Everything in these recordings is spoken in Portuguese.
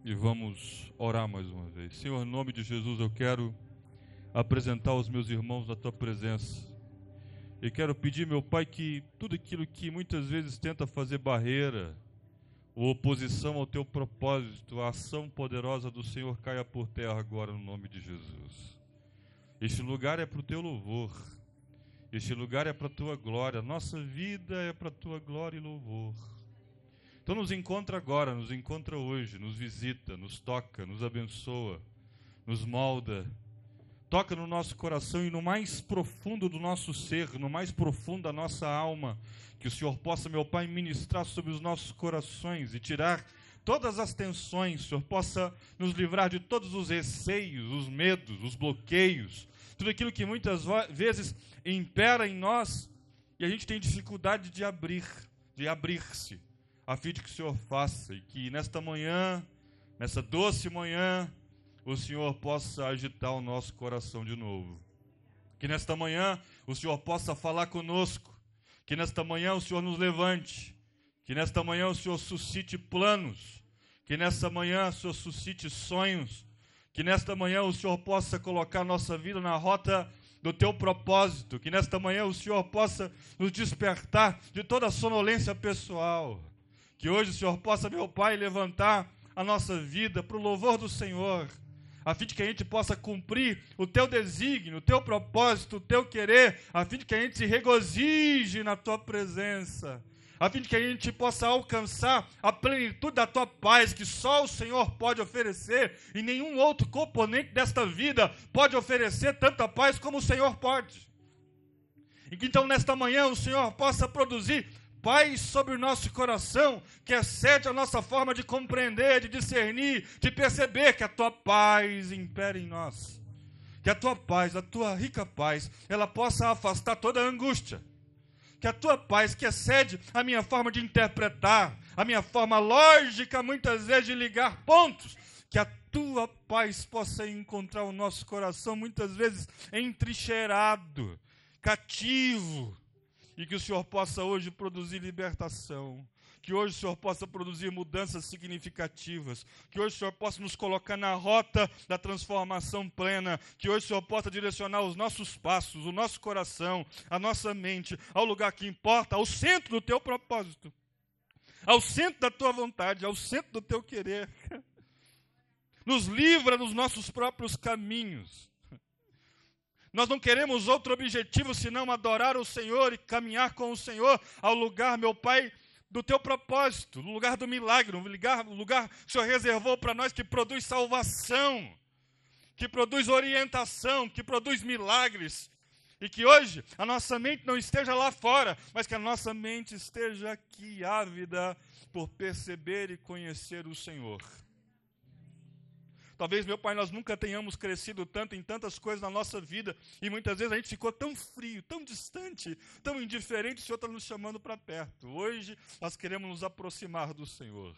E vamos orar mais uma vez. Senhor, em nome de Jesus, eu quero apresentar os meus irmãos na Tua presença. E quero pedir, meu Pai, que tudo aquilo que muitas vezes tenta fazer barreira ou oposição ao Teu propósito, a ação poderosa do Senhor caia por terra agora no nome de Jesus. Este lugar é para o Teu louvor. Este lugar é para a Tua glória. Nossa vida é para a Tua glória e louvor. Então nos encontra agora, nos encontra hoje, nos visita, nos toca, nos abençoa, nos molda. Toca no nosso coração e no mais profundo do nosso ser, no mais profundo da nossa alma, que o Senhor possa, meu Pai, ministrar sobre os nossos corações e tirar todas as tensões. O Senhor possa nos livrar de todos os receios, os medos, os bloqueios, tudo aquilo que muitas vezes impera em nós e a gente tem dificuldade de abrir-se, a fim de que o Senhor faça e que nesta manhã, nessa doce manhã, o Senhor possa agitar o nosso coração de novo. Que nesta manhã o Senhor possa falar conosco. Que nesta manhã o Senhor nos levante. Que nesta manhã o Senhor suscite planos. Que nesta manhã o Senhor suscite sonhos. Que nesta manhã o Senhor possa colocar a nossa vida na rota do Teu propósito. Que nesta manhã o Senhor possa nos despertar de toda a sonolência pessoal. Que hoje o Senhor possa, meu Pai, levantar a nossa vida para o louvor do Senhor, a fim de que a gente possa cumprir o Teu desígnio, o Teu propósito, o Teu querer, a fim de que a gente se regozije na Tua presença, a fim de que a gente possa alcançar a plenitude da Tua paz, que só o Senhor pode oferecer, e nenhum outro componente desta vida pode oferecer tanta paz como o Senhor pode. E que então nesta manhã o Senhor possa produzir paz sobre o nosso coração, que excede a nossa forma de compreender, de discernir, de perceber, que a Tua paz impere em nós. Que a Tua paz, a Tua rica paz, ela possa afastar toda a angústia. Que a Tua paz, que excede a minha forma de interpretar, a minha forma lógica, muitas vezes, de ligar pontos, que a Tua paz possa encontrar o nosso coração, muitas vezes, entrincheirado, cativo, e que o Senhor possa hoje produzir libertação, que hoje o Senhor possa produzir mudanças significativas, que hoje o Senhor possa nos colocar na rota da transformação plena, que hoje o Senhor possa direcionar os nossos passos, o nosso coração, a nossa mente, ao lugar que importa, ao centro do Teu propósito, ao centro da Tua vontade, ao centro do Teu querer. Nos livra dos nossos próprios caminhos. Nós não queremos outro objetivo senão adorar o Senhor e caminhar com o Senhor ao lugar, meu Pai, do Teu propósito, no lugar do milagre, no lugar que o Senhor reservou para nós, que produz salvação, que produz orientação, que produz milagres. E que hoje a nossa mente não esteja lá fora, mas que a nossa mente esteja aqui, ávida por perceber e conhecer o Senhor. Talvez, meu Pai, nós nunca tenhamos crescido tanto em tantas coisas na nossa vida, e muitas vezes a gente ficou tão frio, tão distante, tão indiferente, o Senhor está nos chamando para perto. Hoje nós queremos nos aproximar do Senhor.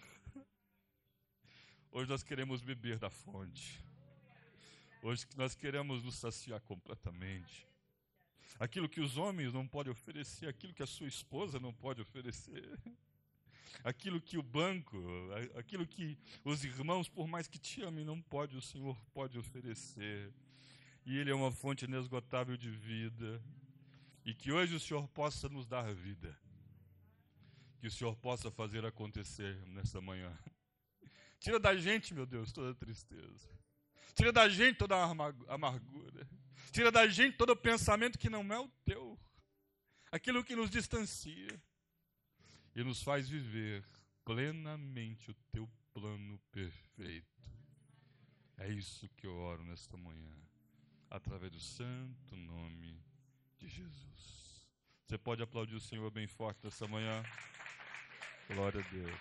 Hoje nós queremos beber da fonte. Hoje nós queremos nos saciar completamente. Aquilo que os homens não podem oferecer, aquilo que a sua esposa não pode oferecer. Aquilo que o banco, aquilo que os irmãos, por mais que te amem, não pode, o Senhor pode oferecer. E Ele é uma fonte inesgotável de vida. E que hoje o Senhor possa nos dar vida. Que o Senhor possa fazer acontecer nesta manhã. Tira da gente, meu Deus, toda tristeza. Tira da gente toda a amargura. Tira da gente todo o pensamento que não é o Teu. Aquilo que nos distancia. E nos faz viver plenamente o Teu plano perfeito. É isso que eu oro nesta manhã, através do santo nome de Jesus. Você pode aplaudir o Senhor bem forte nesta manhã? Glória a Deus.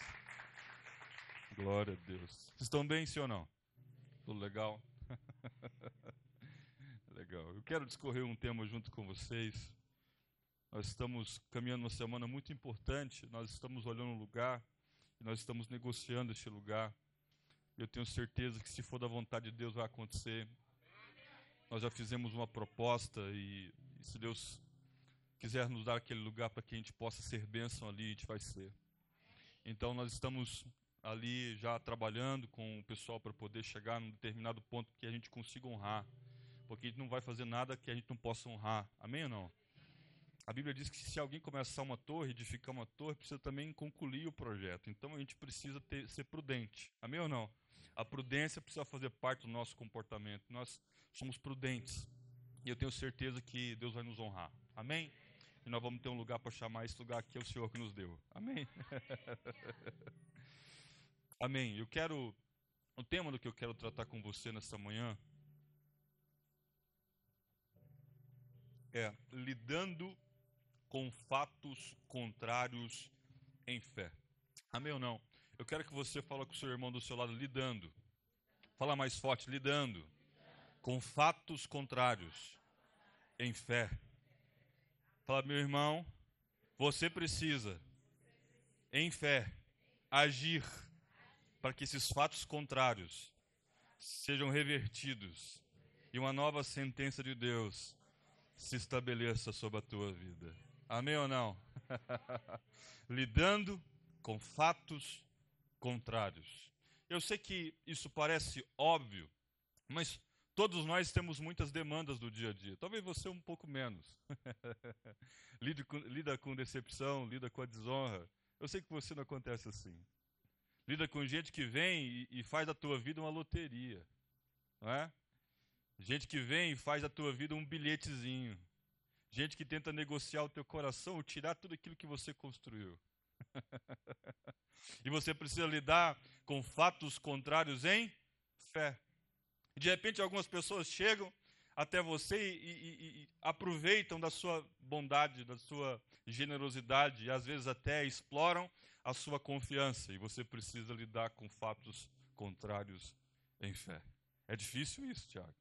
Glória a Deus. Vocês estão bem, sim ou não? Tudo legal? Legal. Eu quero discorrer um tema junto com vocês. Nós estamos caminhando uma semana muito importante, nós estamos olhando um lugar, e nós estamos negociando este lugar. Eu tenho certeza que se for da vontade de Deus vai acontecer. Nós já fizemos uma proposta e se Deus quiser nos dar aquele lugar para que a gente possa ser bênção ali, a gente vai ser. Então nós estamos ali já trabalhando com o pessoal para poder chegar num determinado ponto que a gente consiga honrar. Porque a gente não vai fazer nada que a gente não possa honrar. Amém ou não? A Bíblia diz que se alguém começar uma torre, edificar uma torre, precisa também concluir o projeto. Então a gente precisa ser prudente. Amém ou não? A prudência precisa fazer parte do nosso comportamento. Nós somos prudentes. E eu tenho certeza que Deus vai nos honrar. Amém? E nós vamos ter um lugar para chamar. Esse lugar aqui é o Senhor que nos deu. Amém? Amém. O tema do que eu quero tratar com você nessa manhã é lidando com fatos contrários em fé. Amém ou não? Eu quero que você fale com o seu irmão do seu lado, lidando. Fala mais forte, lidando com fatos contrários em fé. Fala, meu irmão, você precisa, em fé, agir para que esses fatos contrários sejam revertidos e uma nova sentença de Deus se estabeleça sobre a tua vida. Amém ou não? Lidando com fatos contrários. Eu sei que isso parece óbvio, mas todos nós temos muitas demandas do dia a dia. Talvez você um pouco menos. Lida com decepção, lida com a desonra. Eu sei que você não acontece assim. Lida com gente que vem e faz da tua vida uma loteria. Não é? Gente que vem e faz da tua vida um bilhetezinho. Gente que tenta negociar o teu coração, tirar tudo aquilo que você construiu. E você precisa lidar com fatos contrários em fé. De repente algumas pessoas chegam até você e aproveitam da sua bondade, da sua generosidade, e às vezes até exploram a sua confiança. E você precisa lidar com fatos contrários em fé. É difícil isso, Tiago.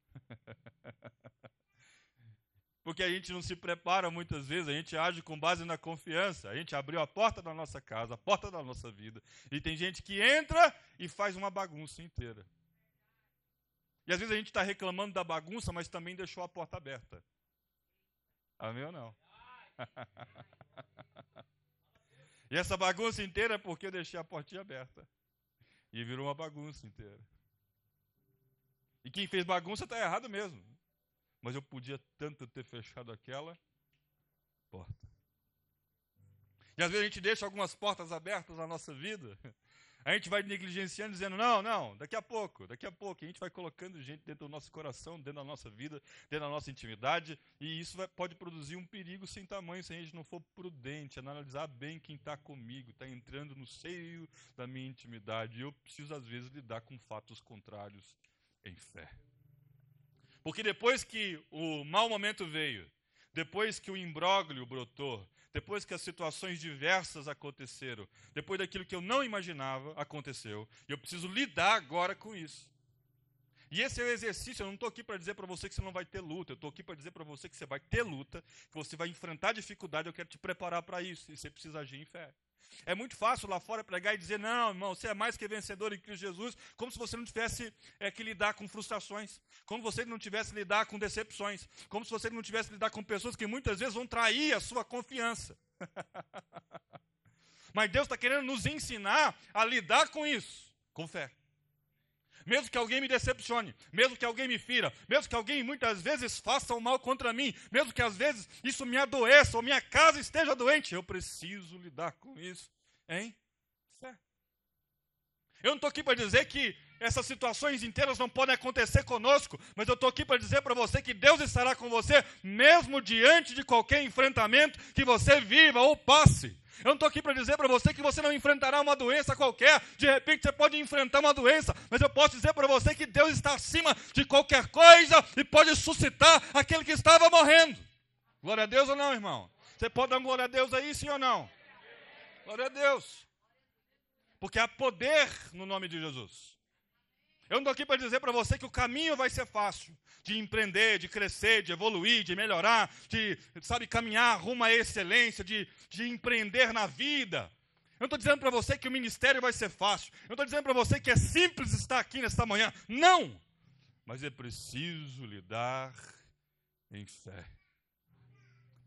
Porque a gente não se prepara muitas vezes, a gente age com base na confiança. A gente abriu a porta da nossa casa, a porta da nossa vida. E tem gente que entra e faz uma bagunça inteira. E às vezes a gente está reclamando da bagunça, mas também deixou a porta aberta. Amém ou não? E essa bagunça inteira é porque eu deixei a portinha aberta. E virou uma bagunça inteira. E quem fez bagunça está errado mesmo. Mas eu podia tanto ter fechado aquela porta. E às vezes a gente deixa algumas portas abertas na nossa vida. A gente vai negligenciando, dizendo, não, daqui a pouco. A gente vai colocando gente dentro do nosso coração, dentro da nossa vida, dentro da nossa intimidade. E isso pode produzir um perigo sem tamanho, se a gente não for prudente, analisar bem quem está comigo, está entrando no seio da minha intimidade. E eu preciso, às vezes, lidar com fatos contrários em fé. Porque depois que o mau momento veio, depois que o imbróglio brotou, depois que as situações diversas aconteceram, depois daquilo que eu não imaginava aconteceu, e eu preciso lidar agora com isso. E esse é o exercício. Eu não estou aqui para dizer para você que você não vai ter luta, eu estou aqui para dizer para você que você vai ter luta, que você vai enfrentar dificuldade, eu quero te preparar para isso, e você precisa agir em fé. É muito fácil lá fora pregar e dizer, não, irmão, você é mais que vencedor em Cristo Jesus, como se você não tivesse que lidar com frustrações, como se você não tivesse que lidar com decepções, como se você não tivesse que lidar com pessoas que muitas vezes vão trair a sua confiança. Mas Deus está querendo nos ensinar a lidar com isso, com fé. Mesmo que alguém me decepcione, mesmo que alguém me fira, mesmo que alguém muitas vezes faça o mal contra mim, mesmo que às vezes isso me adoeça ou minha casa esteja doente, eu preciso lidar com isso em fé. Eu não estou aqui para dizer que essas situações inteiras não podem acontecer conosco, mas eu estou aqui para dizer para você que Deus estará com você, mesmo diante de qualquer enfrentamento que você viva ou passe. Eu não estou aqui para dizer para você que você não enfrentará uma doença qualquer. De repente você pode enfrentar uma doença, mas eu posso dizer para você que Deus está acima de qualquer coisa e pode suscitar aquele que estava morrendo. Glória a Deus ou não, irmão? Você pode dar glória a Deus aí, sim ou não? Glória a Deus. Porque há poder no nome de Jesus. Eu não estou aqui para dizer para você que o caminho vai ser fácil, de empreender, de crescer, de evoluir, de melhorar, de, caminhar rumo à excelência, de empreender na vida. Eu não estou dizendo para você que o ministério vai ser fácil. Eu não estou dizendo para você que é simples estar aqui nesta manhã. Não! Mas é preciso lidar em fé.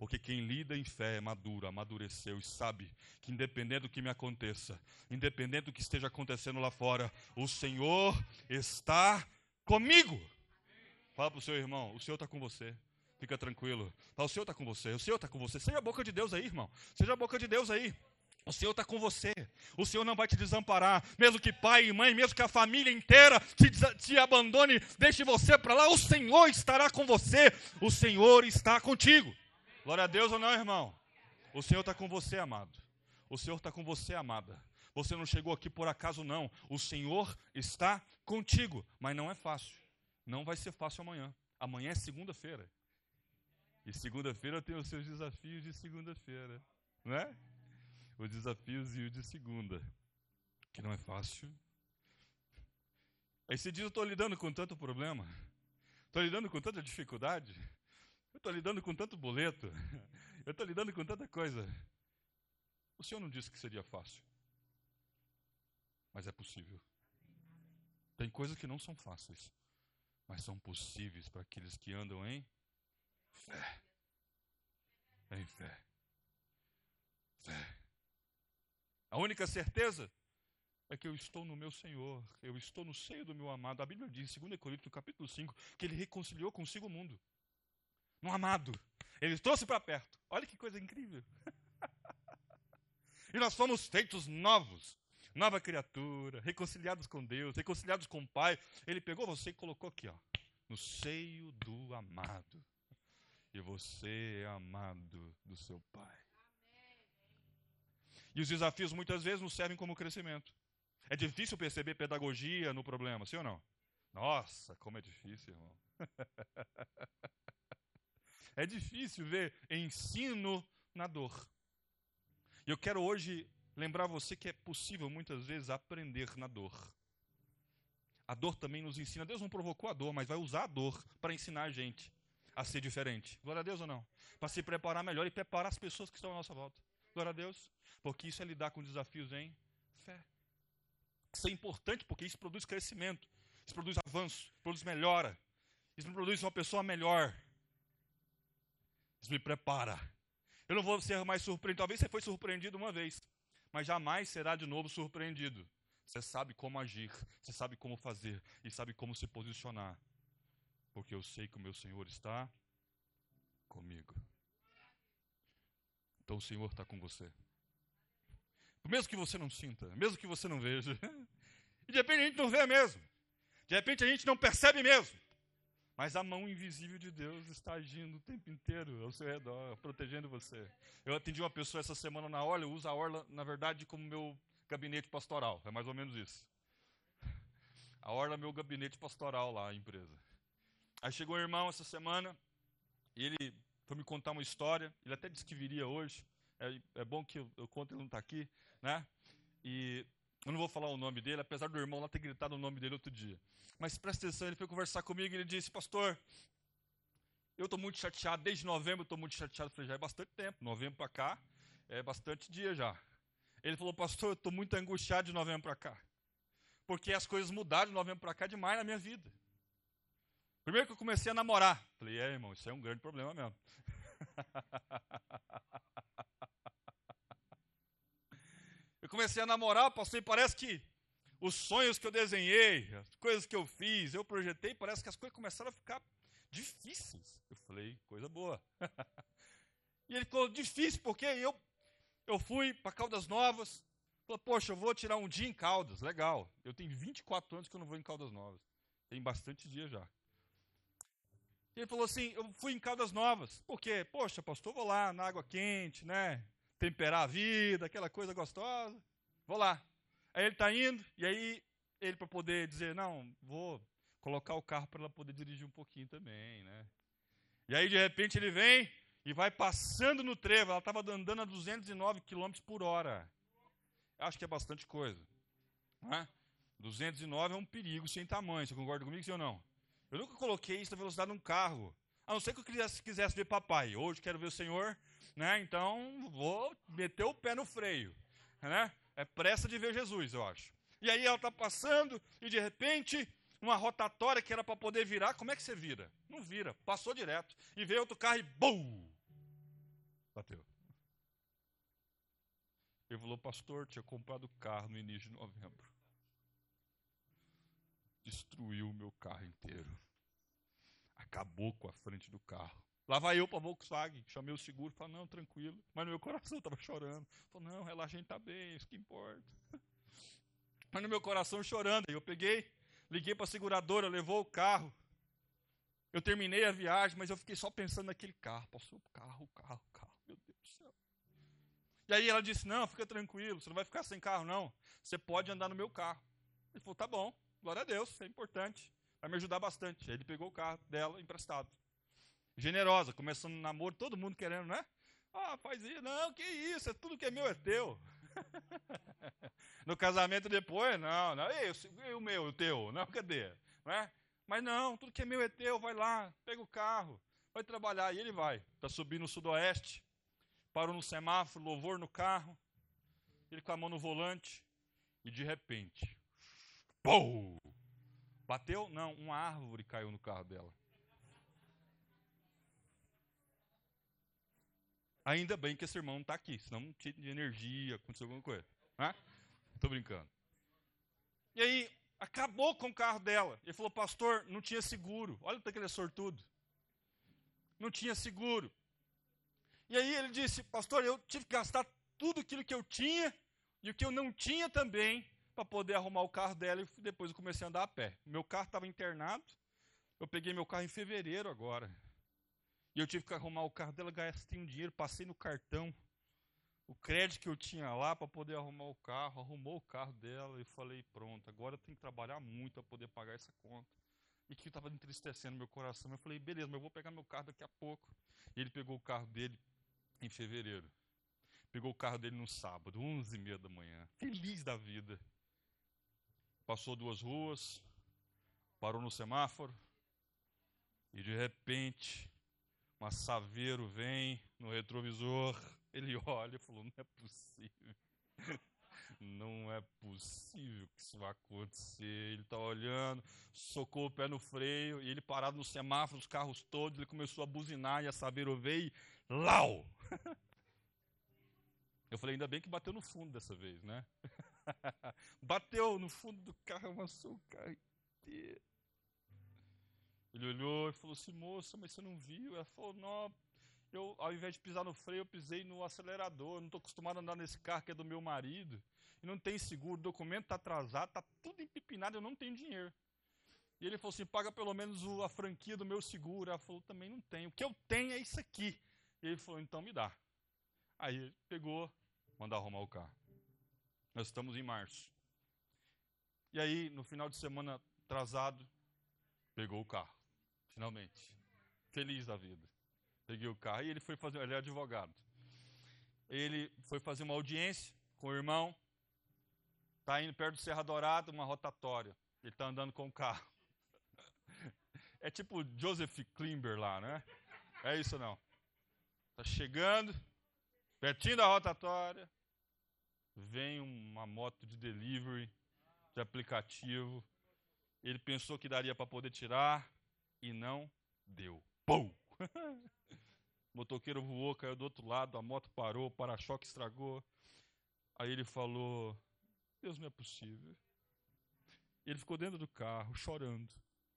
Porque quem lida em fé é maduro, amadureceu e sabe que independente do que me aconteça, independente do que esteja acontecendo lá fora, o Senhor está comigo. Fala para o seu irmão, o Senhor está com você. Fica tranquilo. Fala, o Senhor está com você, o Senhor está com você. Seja a boca de Deus aí, irmão. Seja a boca de Deus aí. O Senhor está com você. O Senhor não vai te desamparar. Mesmo que pai e mãe, mesmo que a família inteira te abandone, deixe você para lá, o Senhor estará com você. O Senhor está contigo. Glória a Deus ou não, irmão? O Senhor está com você, amado. O Senhor está com você, amada. Você não chegou aqui por acaso, não. O Senhor está contigo. Mas não é fácil. Não vai ser fácil amanhã. Amanhã é segunda-feira. E segunda-feira tem os seus desafios de segunda-feira. Não é? Os desafios de segunda. Que não é fácil. Esse dia eu estou lidando com tanto problema. Estou lidando com tanta dificuldade. Eu estou lidando com tanto boleto. Eu estou lidando com tanta coisa. O Senhor não disse que seria fácil. Mas é possível. Tem coisas que não são fáceis. Mas são possíveis para aqueles que andam em fé. Em fé. Fé. A única certeza é que eu estou no meu Senhor. Eu estou no seio do meu amado. A Bíblia diz, em 2 Coríntios, capítulo 5, que ele reconciliou consigo o mundo. No amado. Ele trouxe para perto. Olha que coisa incrível. E nós fomos feitos novos. Nova criatura, reconciliados com Deus, reconciliados com o Pai. Ele pegou você e colocou aqui, ó, no seio do amado. E você é amado do seu Pai. E os desafios muitas vezes nos servem como crescimento. É difícil perceber pedagogia no problema, sim ou não? Nossa, como é difícil, irmão. É difícil ver ensino na dor. E eu quero hoje lembrar você que é possível muitas vezes aprender na dor. A dor também nos ensina. Deus não provocou a dor, mas vai usar a dor para ensinar a gente a ser diferente. Glória a Deus ou não? Para se preparar melhor e preparar as pessoas que estão à nossa volta. Glória a Deus. Porque isso é lidar com desafios em fé. Isso é importante porque isso produz crescimento. Isso produz avanço. Isso produz melhora. Isso produz uma pessoa melhor. Isso me prepara. Eu não vou ser mais surpreendido. Talvez você foi surpreendido uma vez. Mas jamais será de novo surpreendido. Você sabe como agir. Você sabe como fazer. E sabe como se posicionar. Porque eu sei que o meu Senhor está comigo. Então o Senhor está com você. Mesmo que você não sinta, mesmo que você não veja. E de repente a gente não vê mesmo. De repente a gente não percebe mesmo. Mas a mão invisível de Deus está agindo o tempo inteiro ao seu redor, protegendo você. Eu atendi uma pessoa essa semana na Orla, eu uso a Orla, na verdade, como meu gabinete pastoral. É mais ou menos isso. A Orla é meu gabinete pastoral lá, a empresa. Aí chegou um irmão essa semana, e ele foi me contar uma história. Ele até disse que viria hoje. É bom que eu conto, ele não está aqui, né? E eu não vou falar o nome dele, apesar do irmão lá ter gritado o nome dele outro dia. Mas presta atenção, ele foi conversar comigo e ele disse, pastor, eu estou muito chateado, desde novembro eu estou muito chateado. Eu falei, já é bastante tempo, novembro para cá, é bastante dia já. Ele falou, pastor, eu estou muito angustiado de novembro para cá. Porque as coisas mudaram de novembro para cá demais na minha vida. Primeiro que eu comecei a namorar. Falei, irmão, isso é um grande problema mesmo. Eu comecei a namorar, pastor, e parece que os sonhos que eu desenhei, as coisas que eu fiz, eu projetei, parece que as coisas começaram a ficar difíceis. Eu falei, coisa boa. E ele falou, difícil, porque eu fui para Caldas Novas, falei, poxa, eu vou tirar um dia em Caldas, legal. Eu tenho 24 anos que eu não vou em Caldas Novas. Tem bastante dia já. E ele falou assim, eu fui em Caldas Novas, porque, poxa, pastor, vou lá na água quente, né? Temperar a vida, aquela coisa gostosa. Vou lá. Aí ele está indo, e aí ele para poder dizer, não, vou colocar o carro para ela poder dirigir um pouquinho também, né? E aí de repente ele vem e vai passando no trevo. Ela estava andando a 209 km por hora. Acho que é bastante coisa. Né? 209 é um perigo sem tamanho. Você concorda comigo, sim ou não? Eu nunca coloquei isso na velocidade num carro. A não ser que eu quisesse ver papai. Hoje quero ver o Senhor, né? Então vou meter o pé no freio. Né? É pressa de ver Jesus, eu acho. E aí ela está passando e de repente uma rotatória que era para poder virar. Como é que você vira? Não vira. Passou direto. E veio outro carro e BUM! Bateu. Ele falou, pastor, tinha comprado carro no início de novembro. Destruiu o meu carro inteiro. Acabou com a frente do carro. Lá vai eu para a Volkswagen, chamei o seguro, falei, não, tranquilo. Mas no meu coração estava chorando. Falei, não, relaxa, a gente está bem, isso que importa. Mas no meu coração chorando. Aí eu peguei, liguei para a seguradora, levou o carro. Eu terminei a viagem, mas eu fiquei só pensando naquele carro. Passou o carro, meu Deus do céu. E aí ela disse, não, fica tranquilo, você não vai ficar sem carro não. Você pode andar no meu carro. Ele falou, tá bom, glória a Deus, isso é importante. Vai me ajudar bastante. Aí ele pegou o carro dela emprestado. Generosa, começando o namoro, todo mundo querendo, né? Ah, faz isso. Não, que isso, é tudo que é meu é teu. No casamento depois, não. E o meu, o teu? Não, cadê? Não é? Mas não, tudo que é meu é teu, vai lá, pega o carro, vai trabalhar. E ele vai. Está subindo no sudoeste, parou no semáforo, louvor no carro, ele com a mão no volante, e de repente, pum! Bateu? Não, uma árvore caiu no carro dela. Ainda bem que esse irmão não está aqui, senão não tinha de energia, aconteceu alguma coisa. Né? Tô brincando. E aí, acabou com o carro dela. Ele falou, pastor, não tinha seguro. Olha até que ele é sortudo. Não tinha seguro. E aí ele disse, pastor, eu tive que gastar tudo aquilo que eu tinha e o que eu não tinha também para poder arrumar o carro dela e depois eu comecei a andar a pé. Meu carro estava internado, eu peguei meu carro em fevereiro agora. E eu tive que arrumar o carro dela, gastei um dinheiro, passei no cartão, o crédito que eu tinha lá para poder arrumar o carro, arrumou o carro dela e falei, pronto, agora eu tenho que trabalhar muito para poder pagar essa conta. E que estava entristecendo meu coração. Eu falei, beleza, mas eu vou pegar meu carro daqui a pouco. E ele pegou o carro dele em fevereiro. Pegou o carro dele no sábado, 11h30 da manhã. Feliz da vida. Passou 2 ruas, parou no semáforo. E de repente, um saveiro vem no retrovisor. Ele olha e falou, não é possível. Não é possível que isso vai acontecer. Ele está olhando, socou o pé no freio, e ele parado no semáforo, os carros todos, ele começou a buzinar, e a saveiro veio e lau! Eu falei, ainda bem que bateu no fundo dessa vez, né? Bateu no fundo do carro, amassou o carro inteiro. Ele olhou e falou assim, moça, mas você não viu? Ela falou, não, eu, ao invés de pisar no freio, eu pisei no acelerador. Eu não estou acostumado a andar nesse carro que é do meu marido. E não tem seguro, o documento está atrasado, está tudo empipinado, eu não tenho dinheiro. E ele falou assim, paga pelo menos a franquia do meu seguro. Ela falou, também não tenho. O que eu tenho é isso aqui. E ele falou, então me dá. Aí ele pegou, mandou arrumar o carro. Nós estamos em março. E aí, no final de semana atrasado, pegou o carro. Finalmente. Feliz da vida. Peguei o carro e ele foi fazer, ele é advogado. Ele foi fazer uma audiência com o irmão. Está indo perto do Serra Dourada, uma rotatória. Ele está andando com o carro. É tipo Joseph Klimber lá, né? É isso não. Está chegando, pertinho da rotatória, vem uma moto de delivery, de aplicativo. Ele pensou que daria para poder tirar e não deu. Pum! O motoqueiro voou, caiu do outro lado, a moto parou, o para-choque estragou. Aí ele falou, Deus, não é possível. Ele ficou dentro do carro, chorando.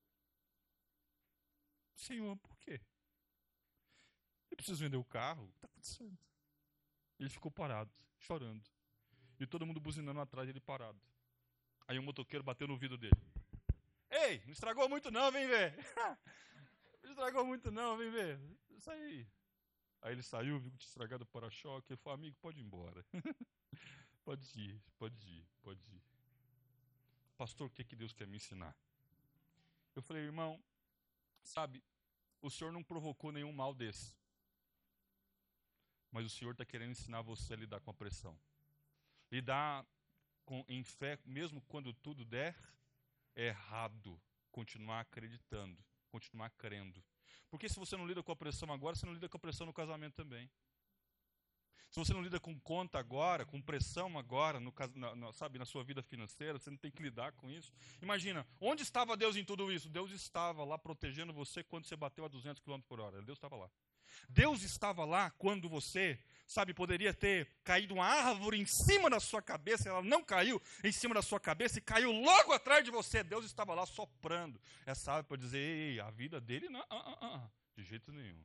Senhor, por quê? Eu preciso vender o carro? O que está acontecendo? Ele ficou parado, chorando. E todo mundo buzinando atrás dele parado. Aí um motoqueiro bateu no vidro dele. Ei, não estragou muito não, vem ver. Não estragou muito não, vem ver. Isso aí. Aí ele saiu, viu que tinha estragado o para-choque. Ele falou, amigo, pode ir embora. Pode ir, pode ir, pode ir. Pastor, o que, que Deus quer me ensinar? Eu falei, irmão, sabe, o Senhor não provocou nenhum mal desse. Mas o Senhor está querendo ensinar você a lidar com a pressão. Lidar em fé, mesmo quando tudo der errado. Continuar acreditando, continuar crendo. Porque se você não lida com a pressão agora, você não lida com a pressão no casamento também. Se você não lida com conta agora, com pressão agora, sabe, na sua vida financeira, você não tem que lidar com isso. Imagina, onde estava Deus em tudo isso? Deus estava lá protegendo você quando você bateu a 200 km por hora. Deus estava lá. Deus estava lá quando você, poderia ter caído uma árvore em cima da sua cabeça, ela não caiu em cima da sua cabeça e caiu logo atrás de você. Deus estava lá soprando essa árvore para dizer, ei, a vida dele não, de jeito nenhum.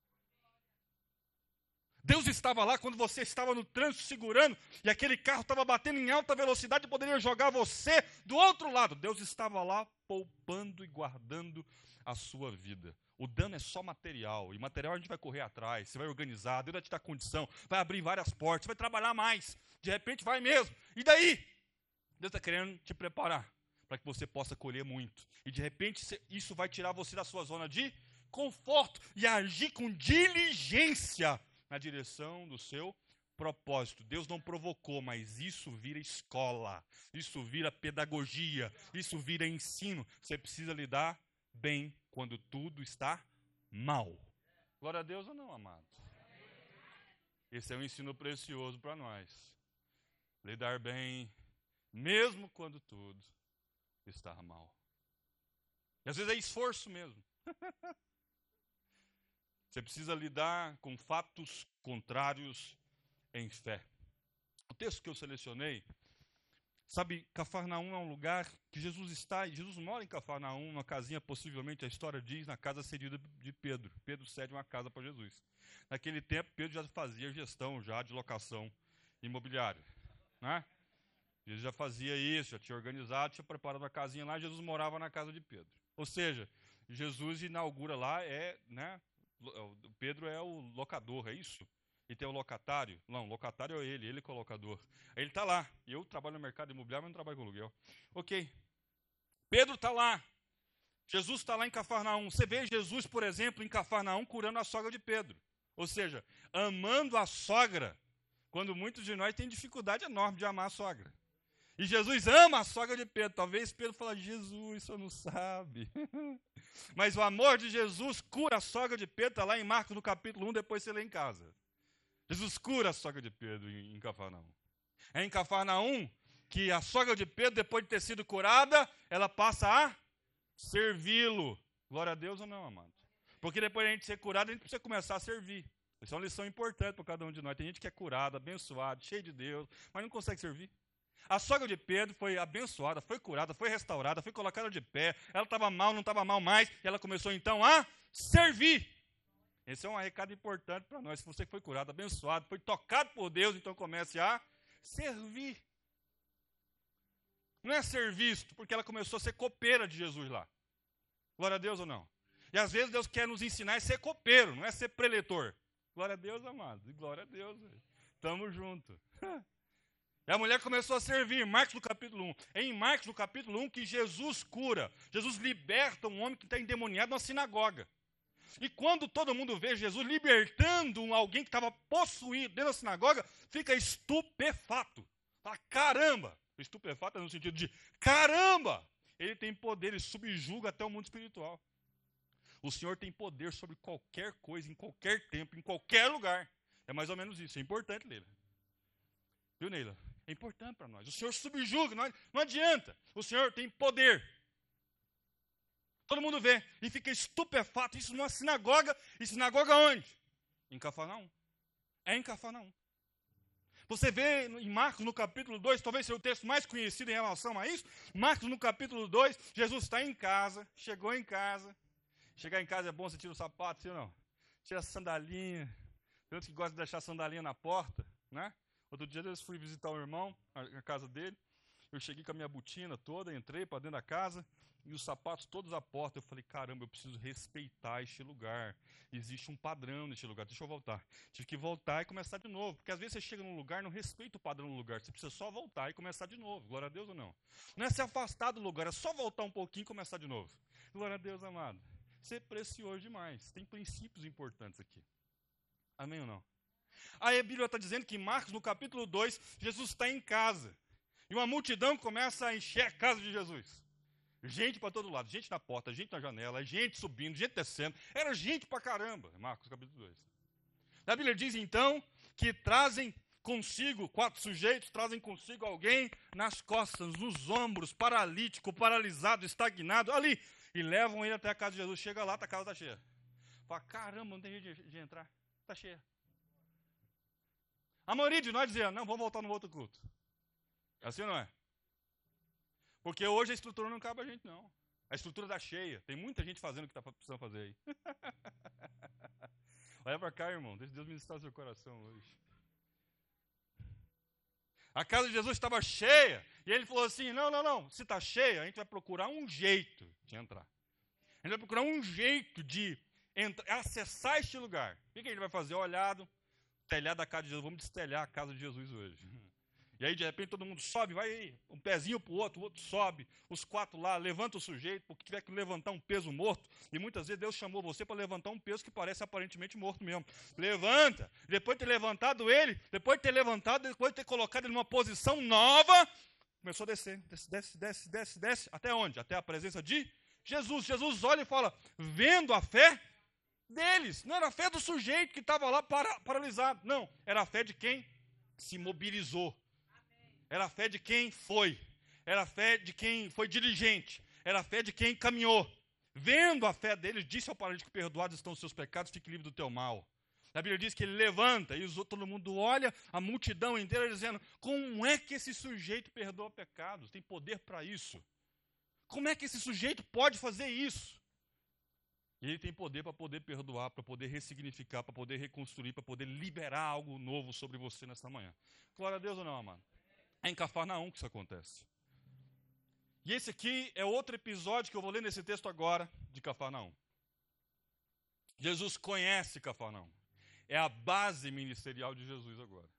Deus estava lá quando você estava no trânsito segurando e aquele carro estava batendo em alta velocidade e poderia jogar você do outro lado. Deus estava lá poupando e guardando a sua vida. O dano é só material, e material a gente vai correr atrás, você vai organizar, Deus vai te dar condição, vai abrir várias portas, vai trabalhar mais, de repente vai mesmo. E daí? Deus está querendo te preparar para que você possa colher muito. E de repente isso vai tirar você da sua zona de conforto e agir com diligência na direção do seu propósito. Deus não provocou, mas isso vira escola, isso vira pedagogia, isso vira ensino. Você precisa lidar bem quando tudo está mal. Glória a Deus ou não, amado? Esse é um ensino precioso para nós. Lidar bem, mesmo quando tudo está mal. E às vezes é esforço mesmo. Você precisa lidar com fatos contrários em fé. O texto que eu selecionei, Cafarnaum é um lugar que Jesus está, e Jesus mora em Cafarnaum, numa casinha, possivelmente, a história diz, na casa cedida de Pedro. Pedro cede uma casa para Jesus. Naquele tempo, Pedro já fazia gestão já de locação imobiliária. Né? Jesus já fazia isso, já tinha organizado, tinha preparado uma casinha lá, Jesus morava na casa de Pedro. Ou seja, Jesus inaugura lá, Pedro é o locador, é isso? E tem o locatário? Não, o locatário é ele que é o locador. Ele está lá. Eu trabalho no mercado imobiliário, mas não trabalho com aluguel. Ok. Pedro está lá. Jesus está lá em Cafarnaum. Você vê Jesus, por exemplo, em Cafarnaum, curando a sogra de Pedro. Ou seja, amando a sogra, quando muitos de nós têm dificuldade enorme de amar a sogra. E Jesus ama a sogra de Pedro. Talvez Pedro fale, Jesus, o senhor não sabe. Mas o amor de Jesus cura a sogra de Pedro, está lá em Marcos no capítulo 1, depois você lê em casa. Jesus cura a sogra de Pedro em Cafarnaum. É em Cafarnaum que a sogra de Pedro, depois de ter sido curada, ela passa a servi-lo. Glória a Deus ou não, amado? Porque depois de a gente ser curado, a gente precisa começar a servir. Isso é uma lição importante para cada um de nós. Tem gente que é curada, abençoada, cheio de Deus, mas não consegue servir. A sogra de Pedro foi abençoada, foi curada, foi restaurada, foi colocada de pé. Ela estava mal, não estava mal mais, e ela começou então a servir. Esse é um recado importante para nós. Se você foi curado, abençoado, foi tocado por Deus, então comece a servir. Não é ser visto, porque ela começou a ser copeira de Jesus lá. Glória a Deus ou não? E às vezes Deus quer nos ensinar a ser copeiro, não é ser preletor. Glória a Deus, amados. E glória a Deus. Estamos juntos. E a mulher começou a servir, Marcos no capítulo 1. É em Marcos no capítulo 1 que Jesus cura. Jesus liberta um homem que está endemoniado na sinagoga. E quando todo mundo vê Jesus libertando alguém que estava possuído dentro da sinagoga, fica estupefato. Fala, caramba! Estupefato é no sentido de, caramba! Ele tem poder, ele subjuga até o mundo espiritual. O Senhor tem poder sobre qualquer coisa, em qualquer tempo, em qualquer lugar. É mais ou menos isso, é importante, Leila. Viu, Neila? É importante para nós. O Senhor subjuga, não adianta. O Senhor tem poder. Todo mundo vê e fica estupefato. Isso numa sinagoga. E sinagoga onde? Em Cafarnaum. É em Cafarnaum. Você vê em Marcos no capítulo 2, talvez seja o texto mais conhecido em relação a isso. Marcos no capítulo 2, Jesus está em casa, chegou em casa. Chegar em casa é bom, você tira o sapato, sim ou não? Tira a sandalinha. Tem outros que gostam de deixar a sandalinha na porta, né? Outro dia eu fui visitar o irmão, a casa dele. Eu cheguei com a minha botina toda, entrei para dentro da casa e os sapatos todos à porta. Eu falei, caramba, eu preciso respeitar este lugar. Existe um padrão neste lugar. Deixa eu voltar. Tive que voltar e começar de novo. Porque às vezes você chega num lugar e não respeita o padrão do lugar. Você precisa só voltar e começar de novo. Glória a Deus ou não? Não é se afastar do lugar, é só voltar um pouquinho e começar de novo. Glória a Deus, amado. Isso é precioso demais. Tem princípios importantes aqui. Amém ou não? Aí a Bíblia está dizendo que em Marcos, no capítulo 2, Jesus está em casa. E uma multidão começa a encher a casa de Jesus. Gente para todo lado, gente na porta, gente na janela, gente subindo, gente descendo. Era gente pra caramba, Marcos capítulo 2. A Bíblia diz então que trazem consigo, 4 sujeitos, trazem consigo alguém nas costas, nos ombros, paralítico, paralisado, estagnado, ali. E levam ele até a casa de Jesus. Chega lá, a casa está cheia. Fala, caramba, não tem jeito de entrar. Está cheia. A maioria de nós dizia, não, vamos voltar no outro culto. É assim ou não é? Porque hoje a estrutura não cabe a gente, não. A estrutura está cheia. Tem muita gente fazendo o que está precisando fazer aí. Olha para cá, irmão. Deixa Deus ministrar seu coração hoje. A casa de Jesus estava cheia. E ele falou assim, não. Se está cheia, a gente vai procurar um jeito de entrar. A gente vai procurar um jeito de acessar este lugar. O que a gente vai fazer? Olhado, telhado da casa de Jesus. Vamos destelhar a casa de Jesus hoje. E aí, de repente, todo mundo sobe, vai aí, um pezinho para o outro sobe, os 4 lá, levanta o sujeito, porque tiver que levantar um peso morto. E muitas vezes Deus chamou você para levantar um peso que parece aparentemente morto mesmo. Levanta, depois de ter levantado ele, depois de ter colocado ele numa posição nova, começou a descer, desce. Até onde? Até a presença de Jesus. Jesus olha e fala, vendo a fé deles. Não era a fé do sujeito que estava lá paralisado. Não, era a fé de quem se mobilizou. Era a fé de quem foi. Era a fé de quem foi diligente. Era a fé de quem caminhou. Vendo a fé deles, disse ao paralítico, perdoados estão os seus pecados, fique livre do teu mal. A Bíblia diz que ele levanta e todo mundo olha, a multidão inteira dizendo, como é que esse sujeito perdoa pecados? Tem poder para isso. Como é que esse sujeito pode fazer isso? E ele tem poder para poder perdoar, para poder ressignificar, para poder reconstruir, para poder liberar algo novo sobre você nesta manhã. Glória a Deus ou não, amado? É em Cafarnaum que isso acontece. E esse aqui é outro episódio que eu vou ler nesse texto agora, de Cafarnaum. Jesus conhece Cafarnaum. É a base ministerial de Jesus agora.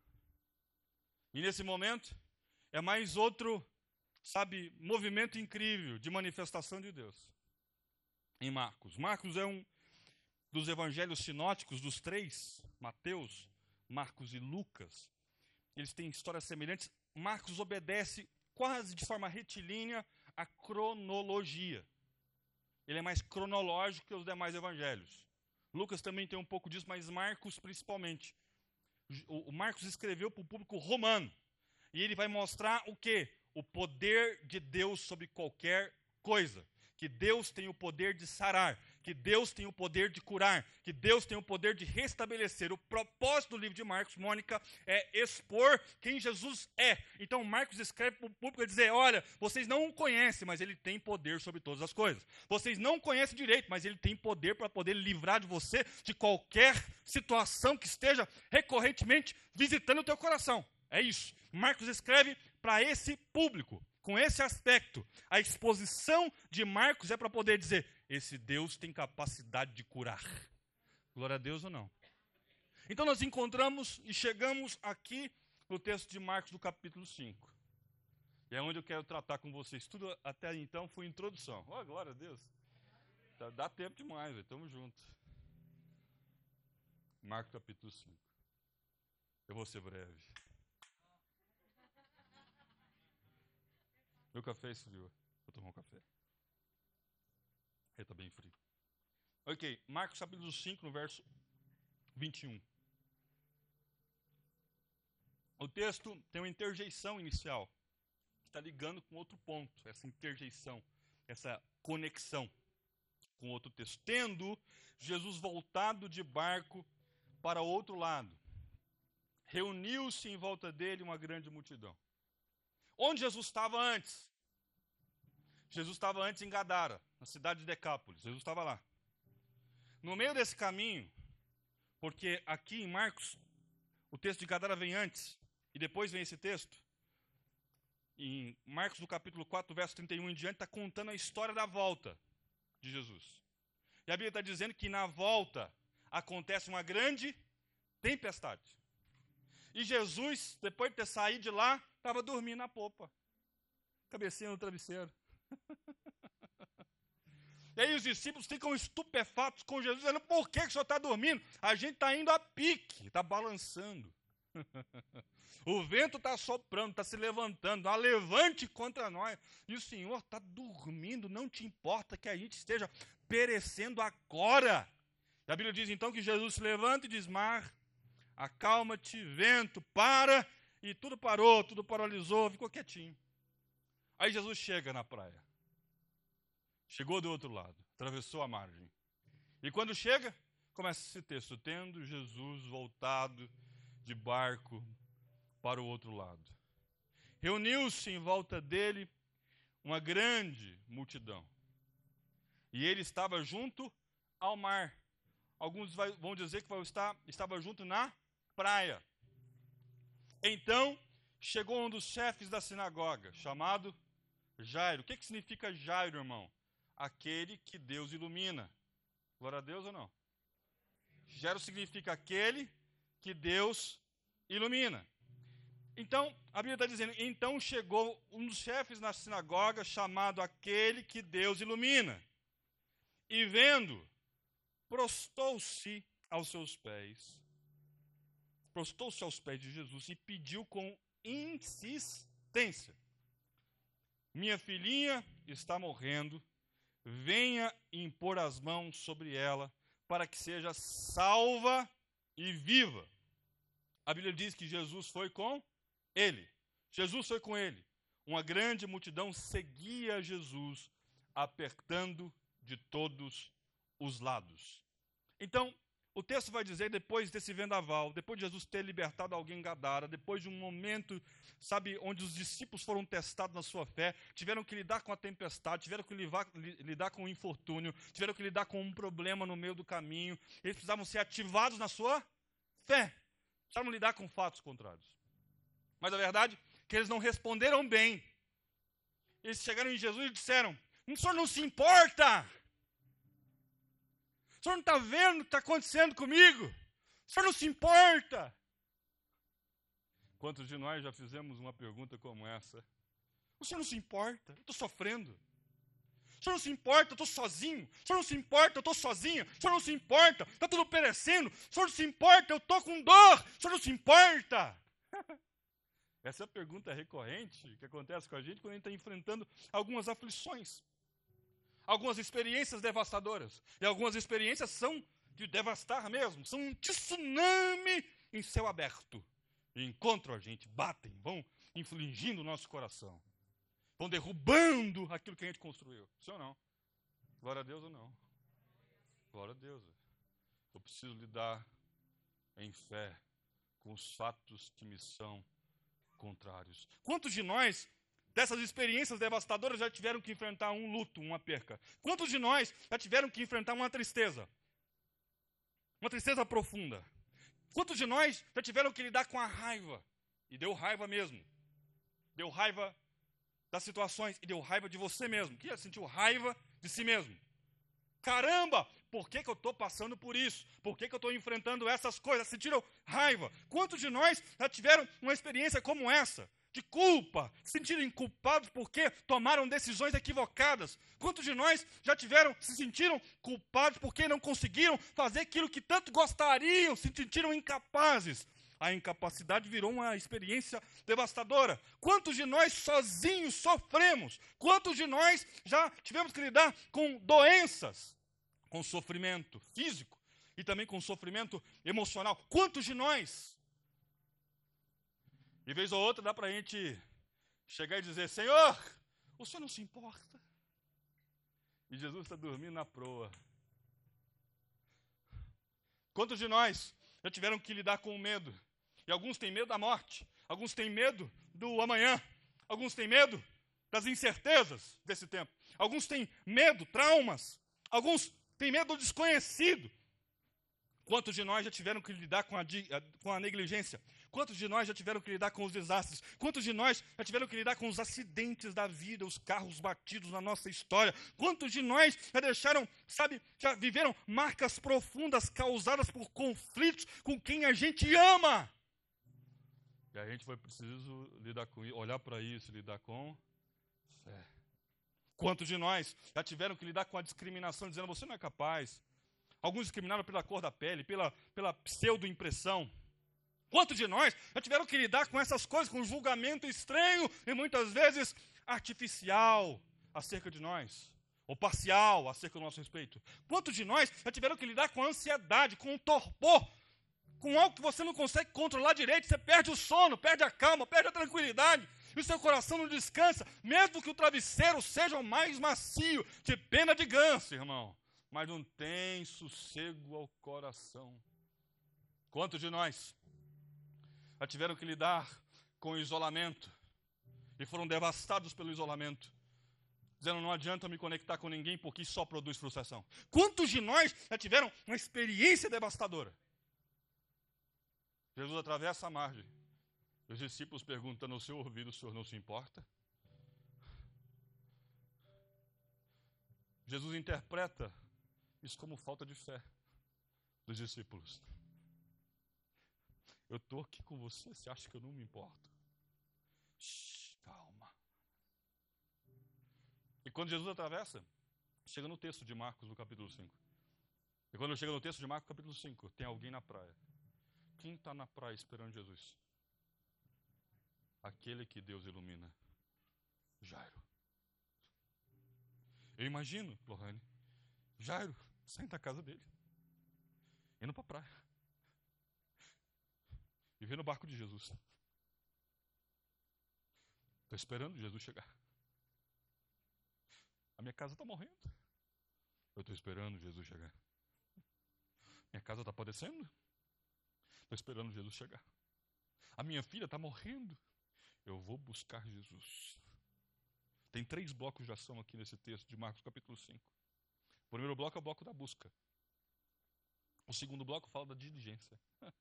E nesse momento, é mais outro, movimento incrível de manifestação de Deus. Em Marcos. Marcos é um dos evangelhos sinóticos, dos 3, Mateus, Marcos e Lucas. Eles têm histórias semelhantes. Marcos obedece quase de forma retilínea a cronologia. Ele é mais cronológico que os demais evangelhos. Lucas também tem um pouco disso, mas Marcos principalmente. O Marcos escreveu para o público romano. E ele vai mostrar o quê? O poder de Deus sobre qualquer coisa. Que Deus tem o poder de sarar, que Deus tem o poder de curar, que Deus tem o poder de restabelecer. O propósito do livro de Marcos, Mônica, é expor quem Jesus é. Então Marcos escreve para o público e dizer, olha, vocês não o conhecem, mas ele tem poder sobre todas as coisas. Vocês não conhecem direito, mas ele tem poder para poder livrar de você de qualquer situação que esteja recorrentemente visitando o teu coração. É isso. Marcos escreve para esse público. Com esse aspecto, a exposição de Marcos é para poder dizer, esse Deus tem capacidade de curar. Glória a Deus ou não? Então nós encontramos e chegamos aqui no texto de Marcos do capítulo 5. E é onde eu quero tratar com vocês. Tudo até então foi introdução. Oh, glória a Deus. Dá tempo demais, estamos juntos. Marcos capítulo 5. Eu vou ser breve. Meu café esfriou. Vou tomar um café. Ele está bem frio. Ok, Marcos capítulo 5, no verso 21. O texto tem uma interjeição inicial, que está ligando com outro ponto, essa interjeição, essa conexão com outro texto. Tendo Jesus voltado de barco para outro lado, reuniu-se em volta dele uma grande multidão. Onde Jesus estava antes? Jesus estava antes em Gadara, na cidade de Decápolis. Jesus estava lá. No meio desse caminho, porque aqui em Marcos, o texto de Gadara vem antes, e depois vem esse texto. Em Marcos, no capítulo 4, verso 31 em diante, está contando a história da volta de Jesus. E a Bíblia está dizendo que na volta acontece uma grande tempestade. E Jesus, depois de ter saído de lá, estava dormindo na popa. Cabecinha no travesseiro. E aí os discípulos ficam estupefatos com Jesus, dizendo, por que o senhor está dormindo? A gente está indo a pique, está balançando. O vento está soprando, está se levantando, há levante contra nós. E o Senhor está dormindo, não te importa que a gente esteja perecendo agora. E a Bíblia diz então que Jesus se levanta e diz, mar, acalma-te, vento, para, e tudo parou, tudo paralisou, ficou quietinho. Aí Jesus chega na praia. Chegou do outro lado, atravessou a margem. E quando chega, começa esse texto, tendo Jesus voltado de barco para o outro lado. Reuniu-se em volta dele uma grande multidão. E ele estava junto ao mar. Alguns vão dizer que estava junto na praia. Então, chegou um dos chefes da sinagoga, chamado Jairo. O que significa Jairo, irmão? Aquele que Deus ilumina. Glória a Deus ou não? Jairo significa aquele que Deus ilumina. Então, a Bíblia está dizendo, então chegou um dos chefes na sinagoga, chamado aquele que Deus ilumina. E vendo, prostou-se aos seus pés de Jesus e pediu com insistência: minha filhinha está morrendo, venha impor as mãos sobre ela, para que seja salva e viva. A Bíblia diz que Jesus foi com ele. Jesus foi com ele. Uma grande multidão seguia Jesus, apertando de todos os lados. Então, o texto vai dizer, depois desse vendaval, depois de Jesus ter libertado alguém em Gadara, depois de um momento, sabe, onde os discípulos foram testados na sua fé, tiveram que lidar com a tempestade, tiveram que lidar com o infortúnio, tiveram que lidar com um problema no meio do caminho, eles precisavam ser ativados na sua fé, precisavam lidar com fatos contrários. Mas a verdade é que eles não responderam bem. Eles chegaram em Jesus e disseram: o senhor não se importa? O senhor não está vendo o que está acontecendo comigo? O senhor não se importa? Quantos de nós já fizemos uma pergunta como essa? O senhor não se importa? Eu estou sofrendo. O senhor não se importa? Eu estou sozinho. O senhor não se importa? Eu estou sozinha. O senhor não se importa? Está tudo perecendo. O senhor não se importa? Eu estou com dor. O senhor não se importa? Essa é a pergunta recorrente que acontece com a gente quando a gente está enfrentando algumas aflições. Algumas experiências devastadoras. E algumas experiências são de devastar mesmo. São um tsunami em céu aberto. E encontram a gente, batem, vão infligindo o nosso coração. Vão derrubando aquilo que a gente construiu. Sim ou não? Glória a Deus ou não? Glória a Deus. Eu preciso lidar em fé com os fatos que me são contrários. Quantos de nós, dessas experiências devastadoras, já tiveram que enfrentar um luto, uma perca? Quantos de nós já tiveram que enfrentar uma tristeza? Uma tristeza profunda. Quantos de nós já tiveram que lidar com a raiva? E deu raiva mesmo. Deu raiva das situações e deu raiva de você mesmo. Quem já sentiu raiva de si mesmo? Caramba, por que eu estou passando por isso? Por que eu estou enfrentando essas coisas? Sentiram raiva? Quantos de nós já tiveram uma experiência como essa? De culpa, se sentiram culpados porque tomaram decisões equivocadas. Quantos de nós já se sentiram culpados porque não conseguiram fazer aquilo que tanto gostariam, se sentiram incapazes? A incapacidade virou uma experiência devastadora. Quantos de nós sozinhos sofremos? Quantos de nós já tivemos que lidar com doenças, com sofrimento físico e também com sofrimento emocional? Quantos de nós? De vez ou outra dá para a gente chegar e dizer: Senhor, o Senhor não se importa? E Jesus está dormindo na proa. Quantos de nós já tiveram que lidar com o medo? E alguns têm medo da morte, alguns têm medo do amanhã, alguns têm medo das incertezas desse tempo, alguns têm medo, traumas, alguns têm medo do desconhecido. Quantos de nós já tiveram que lidar com a negligência? Quantos de nós já tiveram que lidar com os desastres? Quantos de nós já tiveram que lidar com os acidentes da vida, os carros batidos na nossa história? Quantos de nós já viveram marcas profundas causadas por conflitos com quem a gente ama? E a gente foi preciso lidar com isso, olhar para isso, lidar com fé. Quantos de nós já tiveram que lidar com a discriminação, dizendo: você não é capaz? Alguns discriminaram pela cor da pele, pela pseudo-impressão. Quantos de nós já tiveram que lidar com essas coisas, com um julgamento estranho e muitas vezes artificial acerca de nós, ou parcial acerca do nosso respeito? Quantos de nós já tiveram que lidar com a ansiedade, com o torpor, com algo que você não consegue controlar direito? Você perde o sono, perde a calma, perde a tranquilidade, e o seu coração não descansa, mesmo que o travesseiro seja o mais macio, de pena de ganso, irmão. mas não tem sossego ao coração. Quantos de nós já tiveram que lidar com o isolamento e foram devastados pelo isolamento, dizendo não adianta me conectar com ninguém porque isso só produz frustração? Quantos de nós já tiveram uma experiência devastadora? Jesus atravessa a margem. Os discípulos perguntam no seu ouvido: o senhor não se importa? Jesus interpreta isso como falta de fé dos discípulos. Eu estou aqui com você, você acha que eu não me importo? Shhh, calma. E quando Jesus atravessa, chega no texto de Marcos, no capítulo 5. E quando chega no texto de Marcos, capítulo 5, tem alguém na praia. Quem está na praia esperando Jesus? Aquele que Deus ilumina. Jairo. Eu imagino, Lohane, Jairo saindo da casa dele, indo para a praia, e vendo o barco de Jesus. Estou esperando Jesus chegar. A minha casa está morrendo. Eu estou esperando Jesus chegar. Minha casa está padecendo. Estou esperando Jesus chegar. A minha filha está morrendo. Eu vou buscar Jesus. Tem 3 blocos de ação aqui nesse texto de Marcos capítulo 5. O primeiro bloco é o bloco da busca. O segundo bloco fala da diligência.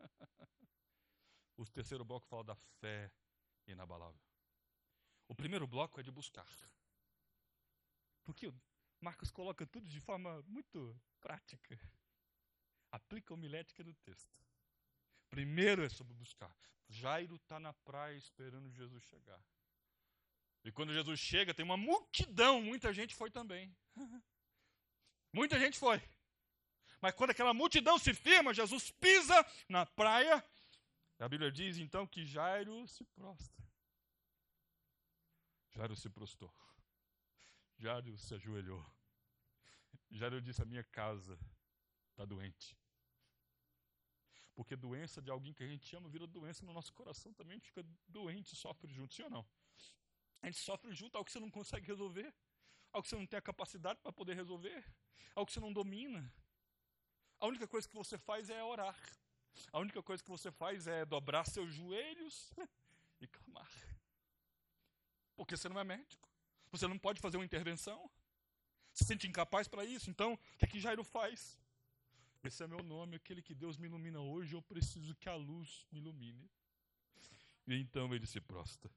O terceiro bloco fala da fé inabalável. O primeiro bloco é de buscar. Porque Marcos coloca tudo de forma muito prática. Aplica a homilética do texto. Primeiro é sobre buscar. Jairo está na praia esperando Jesus chegar. E quando Jesus chega, tem uma multidão. Muita gente foi também. Muita gente foi. Mas quando aquela multidão se firma, Jesus pisa na praia. A Bíblia diz então que Jairo se prostra. Jairo se prostrou. Jairo se ajoelhou. Jairo disse: a minha casa está doente. Porque doença de alguém que a gente ama vira doença no nosso coração também. A gente fica doente, sofre junto, sim ou não? A gente sofre junto, algo que você não consegue resolver, algo que você não tem a capacidade para poder resolver, algo que você não domina. A única coisa que você faz é orar. A única coisa que você faz é dobrar seus joelhos e clamar. Porque você não é médico. Você não pode fazer uma intervenção. Você se sente incapaz para isso. Então, o que Jairo faz? Esse é meu nome, aquele que Deus me ilumina hoje. Eu preciso que a luz me ilumine. E então ele se prostra.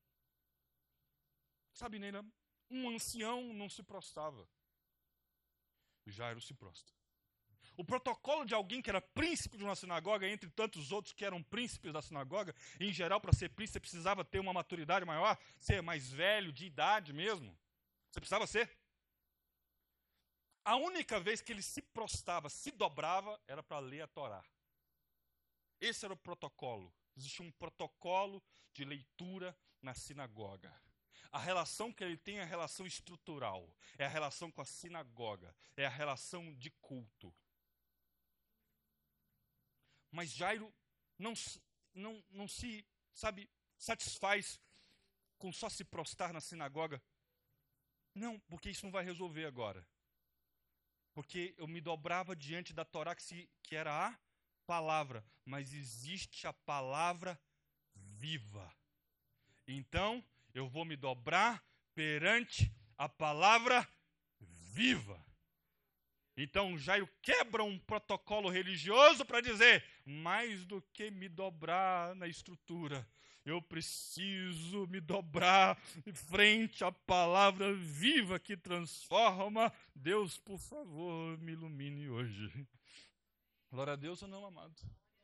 Sabe, Neila, um ancião não se prostrava. Jairo se prostra. O protocolo de alguém que era príncipe de uma sinagoga, entre tantos outros que eram príncipes da sinagoga, em geral, para ser príncipe, você precisava ter uma maturidade maior, ser mais velho, de idade mesmo. Você precisava ser. A única vez que ele se prostrava, se dobrava, era para ler a Torá. Esse era o protocolo. Existia um protocolo de leitura na sinagoga. A relação que ele tem é a relação estrutural, é a relação com a sinagoga, é a relação de culto. Mas Jairo não se, satisfaz com só se prostrar na sinagoga. Não, porque isso não vai resolver agora. Porque eu me dobrava diante da Torá, que era a palavra. Mas existe a palavra viva. Então, eu vou me dobrar perante a palavra viva. Então, Jairo quebra um protocolo religioso para dizer, mais do que me dobrar na estrutura, eu preciso me dobrar em frente à palavra viva que transforma. Deus, por favor, me ilumine hoje. Glória a Deus ou não, amado?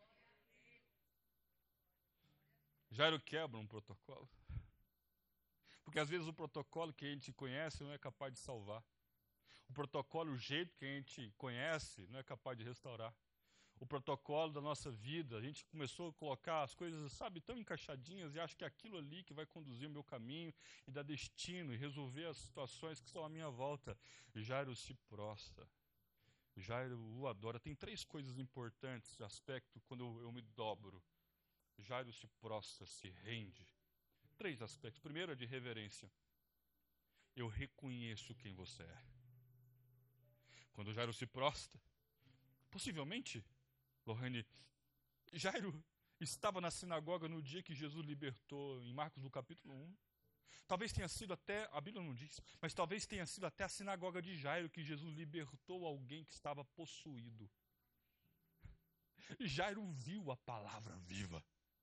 Jairo quebra um protocolo. Porque às vezes o protocolo que a gente conhece não é capaz de salvar. O protocolo, o jeito que a gente conhece, não é capaz de restaurar. O protocolo da nossa vida, a gente começou a colocar as coisas, tão encaixadinhas e acha que é aquilo ali que vai conduzir o meu caminho e dar destino e resolver as situações que estão à minha volta. Jairo se prostra. Jairo o adora. Tem 3 coisas importantes de aspecto quando eu me dobro. Jairo se prostra, se rende. 3 aspectos. Primeiro é de reverência. Eu reconheço quem você é. Quando Jairo se prostra, possivelmente, Lohane, Jairo estava na sinagoga no dia que Jesus libertou, em Marcos no capítulo 1. Talvez tenha sido até, a Bíblia não diz, mas talvez tenha sido até a sinagoga de Jairo que Jesus libertou alguém que estava possuído. E Jairo viu a palavra viva.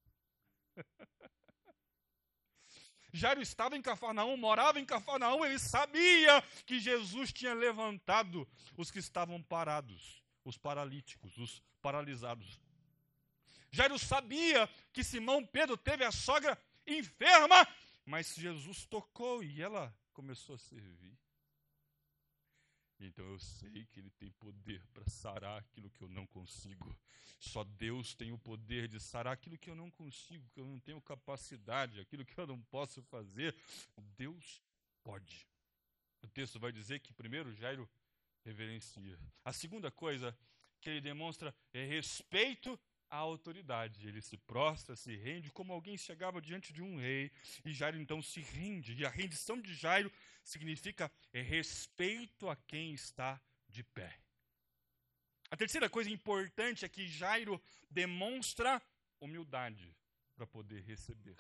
Jairo estava em Cafarnaum, morava em Cafarnaum, ele sabia que Jesus tinha levantado os que estavam parados, os paralíticos, os paralisados. Jairo sabia que Simão Pedro teve a sogra enferma, mas Jesus tocou e ela começou a servir. Então eu sei que ele tem poder para sarar aquilo que eu não consigo. Só Deus tem o poder de sarar aquilo que eu não consigo, que eu não tenho capacidade, aquilo que eu não posso fazer. Deus pode. O texto vai dizer que primeiro Jairo reverencia. A segunda coisa que ele demonstra é respeito à autoridade. Ele se prostra, se rende, como alguém chegava diante de um rei, e Jairo então se rende. E a rendição de Jairo significa respeito a quem está de pé. A terceira coisa importante é que Jairo demonstra humildade para poder receber.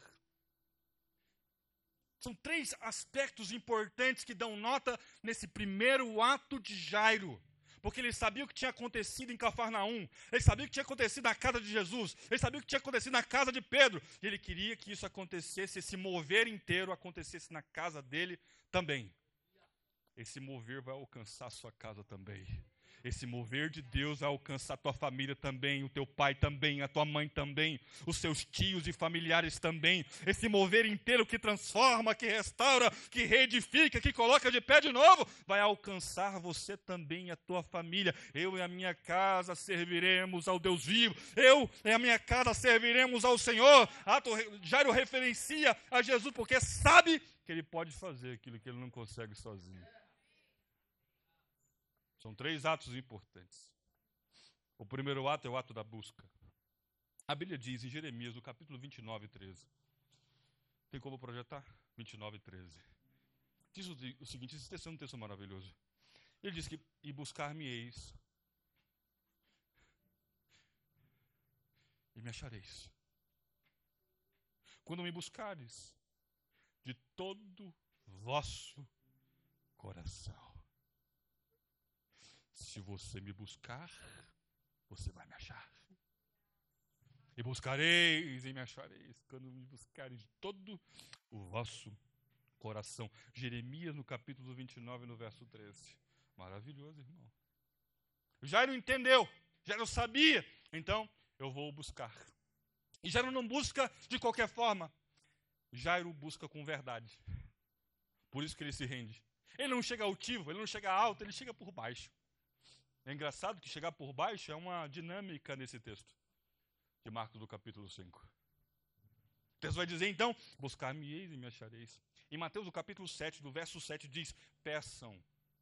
São 3 aspectos importantes que dão nota nesse primeiro ato de Jairo. Porque ele sabia o que tinha acontecido em Cafarnaum, ele sabia o que tinha acontecido na casa de Jesus, ele sabia o que tinha acontecido na casa de Pedro, e ele queria que isso acontecesse, esse mover inteiro acontecesse na casa dele também. Esse mover vai alcançar a sua casa também. Esse mover de Deus vai alcançar a tua família também, o teu pai também, a tua mãe também, os seus tios e familiares também. Esse mover inteiro que transforma, que restaura, que reedifica, que coloca de pé de novo, vai alcançar você também e a tua família. Eu e a minha casa serviremos ao Deus vivo. Eu e a minha casa serviremos ao Senhor. Jairo referencia a Jesus porque sabe que ele pode fazer aquilo que ele não consegue sozinho. São 3 atos importantes. O primeiro ato é o ato da busca. A Bíblia diz em Jeremias, no capítulo 29, 13. Tem como projetar? 29, 13. Diz o seguinte, esse texto é um texto maravilhoso. Ele diz que, e buscar-me-eis, e me achareis. Quando me buscares, de todo vosso coração. Se você me buscar, você vai me achar. E buscareis e me achareis, quando me buscareis de todo o vosso coração. Jeremias, no capítulo 29, no verso 13. Maravilhoso, irmão. Jairo entendeu, Jairo sabia, então eu vou buscar. E Jairo não busca de qualquer forma. Jairo busca com verdade. Por isso que ele se rende. Ele não chega altivo, ele não chega alto, ele chega por baixo. É engraçado que chegar por baixo é uma dinâmica nesse texto, de Marcos do capítulo 5. O texto vai dizer então, buscar-me-eis e me achareis. Em Mateus do capítulo 7, do verso 7 diz, peçam.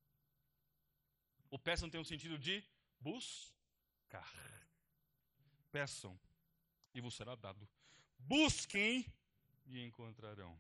O peçam tem o sentido de buscar. Peçam e vos será dado. Busquem e encontrarão.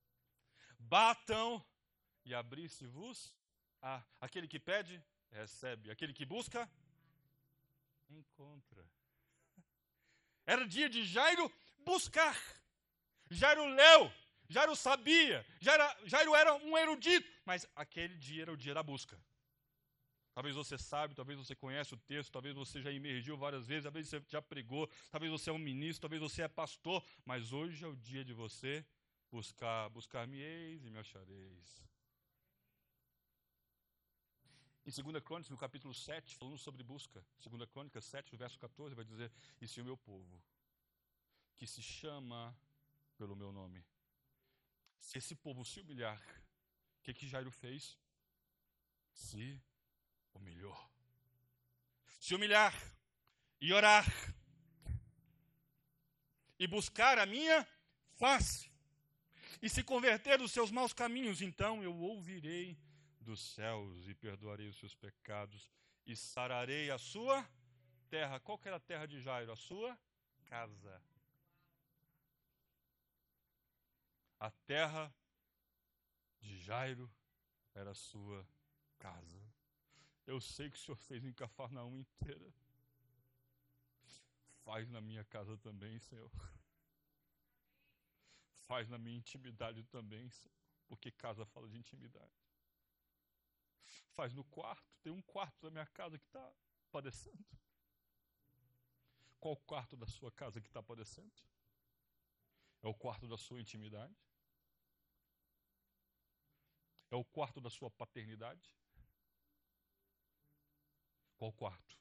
Batam e abrir-se-vos-á. Aquele que pede, recebe. Aquele que busca, encontra. Era dia de Jairo buscar. Jairo leu, Jairo sabia, Jairo era um erudito, mas aquele dia era o dia da busca. Talvez você sabe, talvez você conhece o texto, talvez você já emergiu várias vezes, talvez você já pregou, talvez você é um ministro, talvez você é pastor, mas hoje é o dia de você buscar. Buscar-me-eis e me achareis. Em 2 Crônicas, no capítulo 7, falando sobre busca, 2 Crônicas 7, no verso 14, vai dizer, e se o meu povo, que se chama pelo meu nome, se esse povo se humilhar, o que Jairo fez? Se humilhou. Se humilhar e orar e buscar a minha face e se converter dos seus maus caminhos, então eu ouvirei dos céus e perdoarei os seus pecados e sararei a sua terra. Qual que era a terra de Jairo? A sua casa. A terra de Jairo era a sua casa. eu sei que o Senhor fez em Cafarnaum inteira. Faz na minha casa também, Senhor. Faz na minha intimidade também, Senhor. Porque casa fala de intimidade. Faz no quarto. Tem um quarto da minha casa que está padecendo. Qual o quarto da sua casa que está padecendo? É o quarto da sua intimidade? É o quarto da sua paternidade? Qual quarto?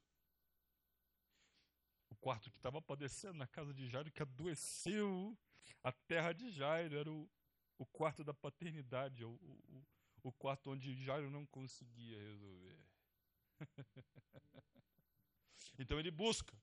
O quarto que estava padecendo na casa de Jairo, que adoeceu a terra de Jairo, era o quarto da paternidade, o quarto onde Jairo não conseguia resolver. Então ele busca.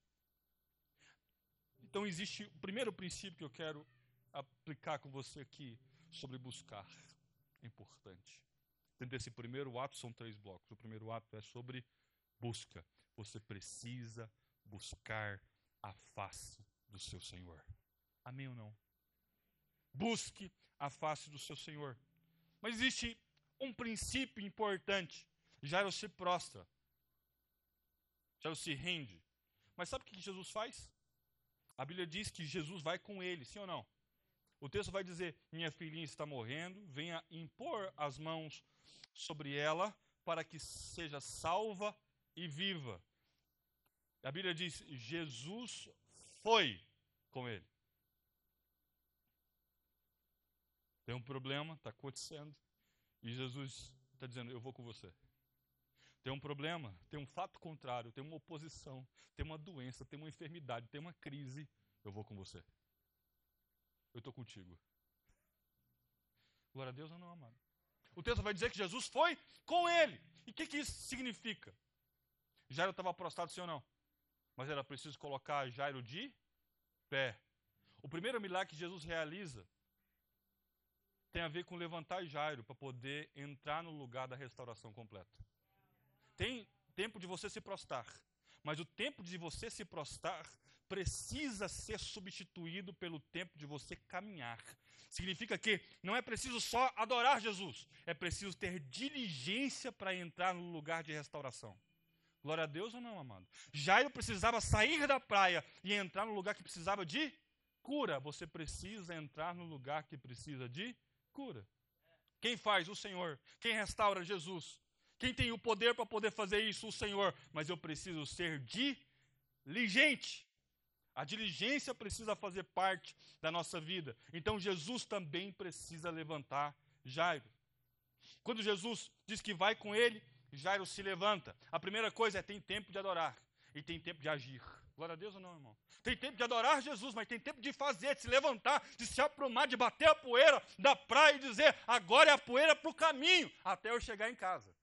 Então existe o primeiro princípio que eu quero aplicar com você aqui sobre buscar. É importante. Dentro desse primeiro ato são 3 blocos. O primeiro ato é sobre busca. Você precisa buscar a face do seu Senhor. Amém ou não? Busque a face do seu Senhor. Mas existe um princípio importante. Jairo se prostra. Jairo se rende. Mas sabe o que Jesus faz? A Bíblia diz que Jesus vai com ele, sim ou não? O texto vai dizer, minha filhinha está morrendo, venha impor as mãos sobre ela para que seja salva e viva. A Bíblia diz, Jesus foi com ele. Tem um problema, está acontecendo, e Jesus está dizendo, eu vou com você. Tem um problema, tem um fato contrário, tem uma oposição, tem uma doença, tem uma enfermidade, tem uma crise, eu vou com você. Eu estou contigo. Glória a Deus ou não, amado? O texto vai dizer que Jesus foi com ele. E o que isso significa? Jairo estava prostrado, sim ou não? Mas era preciso colocar Jairo de pé. O primeiro milagre que Jesus realiza tem a ver com levantar Jairo para poder entrar no lugar da restauração completa. Tem tempo de você se prostrar, mas o tempo de você se prostrar precisa ser substituído pelo tempo de você caminhar. Significa que não é preciso só adorar Jesus, é preciso ter diligência para entrar no lugar de restauração. Glória a Deus ou não, amado? Jairo precisava sair da praia e entrar no lugar que precisava de cura. Você precisa entrar no lugar que precisa de cura. Quem faz? O Senhor. Quem restaura? Jesus. Quem tem o poder para poder fazer isso? O Senhor. Mas eu preciso ser diligente. A diligência precisa fazer parte da nossa vida. Então Jesus também precisa levantar Jairo. Quando Jesus diz que vai com ele, Jairo se levanta. A primeira coisa é tem tempo de adorar e tem tempo de agir. Glória a Deus ou não, irmão? Tem tempo de adorar Jesus, mas tem tempo de fazer, de se levantar, de se aprumar, de bater a poeira da praia e dizer, agora é a poeira para o caminho, até eu chegar em casa.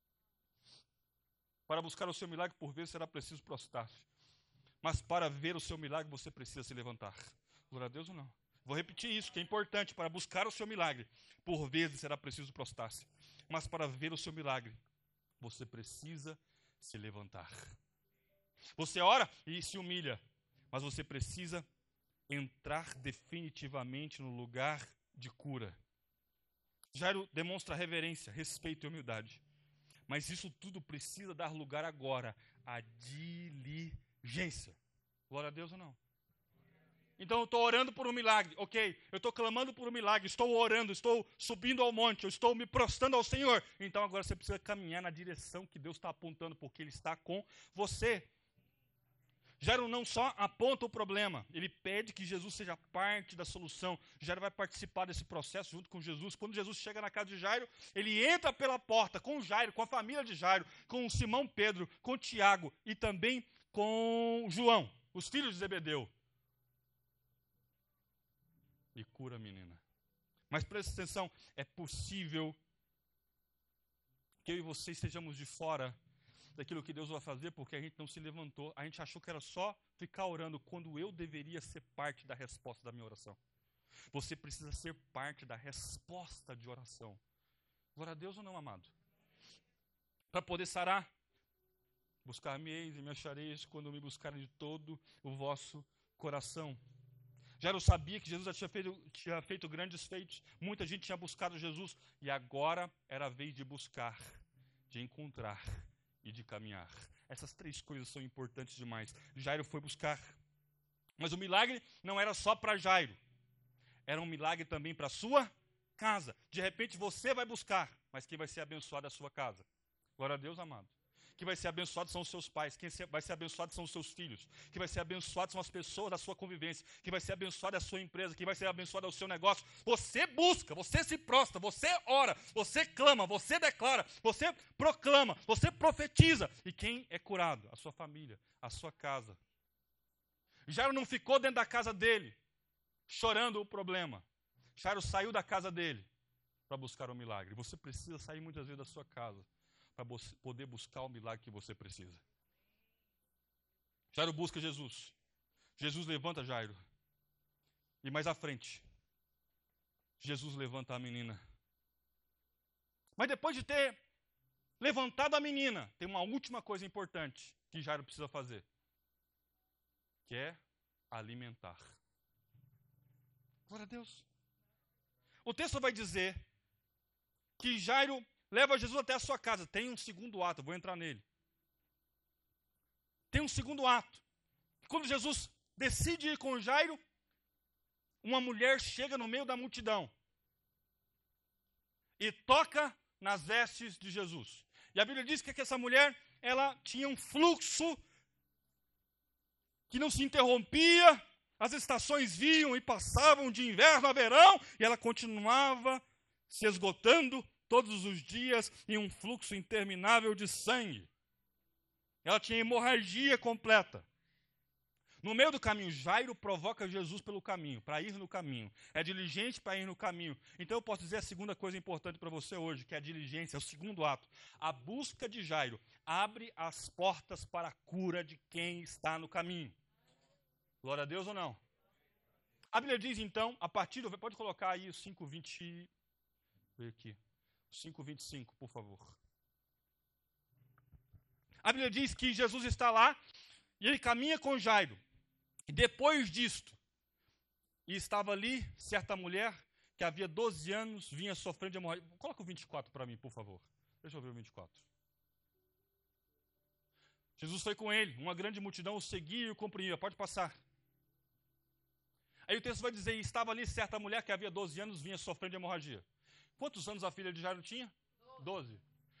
Para buscar o seu milagre, por vezes, será preciso prostrar-se. Mas para ver o seu milagre, você precisa se levantar. Glória a Deus ou não? Vou repetir isso, que é importante. Para buscar o seu milagre, por vezes, será preciso prostrar-se. Mas para ver o seu milagre, você precisa se levantar. Você ora e se humilha, mas você precisa entrar definitivamente no lugar de cura. Jairo demonstra reverência, respeito e humildade. Mas isso tudo precisa dar lugar agora à diligência. Glória a Deus ou não? Então eu estou orando por um milagre, ok? Eu estou clamando por um milagre, estou orando, estou subindo ao monte, eu estou me prostrando ao Senhor. Então agora você precisa caminhar na direção que Deus está apontando, porque Ele está com você. Jairo não só aponta o problema, ele pede que Jesus seja parte da solução. Jairo vai participar desse processo junto com Jesus. Quando Jesus chega na casa de Jairo, ele entra pela porta com Jairo, com a família de Jairo, com Simão Pedro, com Tiago e também com João, os filhos de Zebedeu. E cura a menina. Mas preste atenção, é possível que eu e você estejamos de fora daquilo que Deus vai fazer, porque a gente não se levantou. A gente achou que era só ficar orando, quando eu deveria ser parte da resposta da minha oração. Você precisa ser parte da resposta de oração. Glória a Deus ou não, amado? Para poder sarar, buscar-me-eis e me achareis quando me buscarem de todo o vosso coração. Jairo sabia que Jesus já tinha feito grandes feitos, muita gente tinha buscado Jesus, e agora era a vez de buscar, de encontrar e de caminhar. Essas 3 coisas são importantes demais. Jairo foi buscar. Mas o milagre não era só para Jairo. Era um milagre também para a sua casa. De repente você vai buscar, mas quem vai ser abençoado é a sua casa. Glória a Deus, amado. Quem vai ser abençoado são os seus pais. Quem vai ser abençoado são os seus filhos. Quem vai ser abençoado são as pessoas da sua convivência. Quem vai ser abençoado é a sua empresa. Quem vai ser abençoado é o seu negócio. Você busca, você se prostra, você ora, você clama, você declara, você proclama, você profetiza. E quem é curado? A sua família, a sua casa. Jairo não ficou dentro da casa dele, chorando o problema. Jairo saiu da casa dele para buscar o milagre. Você precisa sair muitas vezes da sua casa para poder buscar o milagre que você precisa. Jairo busca Jesus. Jesus levanta Jairo. E mais à frente, Jesus levanta a menina. Mas depois de ter levantado a menina, tem uma última coisa importante que Jairo precisa fazer, que é alimentar. Glória a Deus. O texto vai dizer que Jairo leva Jesus até a sua casa. Tem um segundo ato, eu vou entrar nele. Tem um segundo ato. Quando Jesus decide ir com Jairo, uma mulher chega no meio da multidão e toca nas vestes de Jesus. E a Bíblia diz que essa mulher, ela tinha um fluxo que não se interrompia, as estações vinham e passavam de inverno a verão, e ela continuava se esgotando todos os dias em um fluxo interminável de sangue. Ela tinha hemorragia completa. No meio do caminho, Jairo provoca Jesus pelo caminho, para ir no caminho. É diligente para ir no caminho. Então eu posso dizer a segunda coisa importante para você hoje, que é a diligência, é o segundo ato. A busca de Jairo abre as portas para a cura de quem está no caminho. Glória a Deus ou não? A Bíblia diz então, a partir do... Pode colocar aí o 5:20... Vê aqui. 5:25, por favor. A Bíblia diz que Jesus está lá e ele caminha com Jairo. E depois disto, e estava ali certa mulher que havia 12 anos vinha sofrendo de hemorragia. Coloca o 24 para mim, por favor. Deixa eu ver o 24. Jesus foi com ele, uma grande multidão o seguia e o comprimia. Pode passar. Aí o texto vai dizer, e estava ali certa mulher que havia 12 anos vinha sofrendo de hemorragia. Quantos anos a filha de Jairo tinha? 12.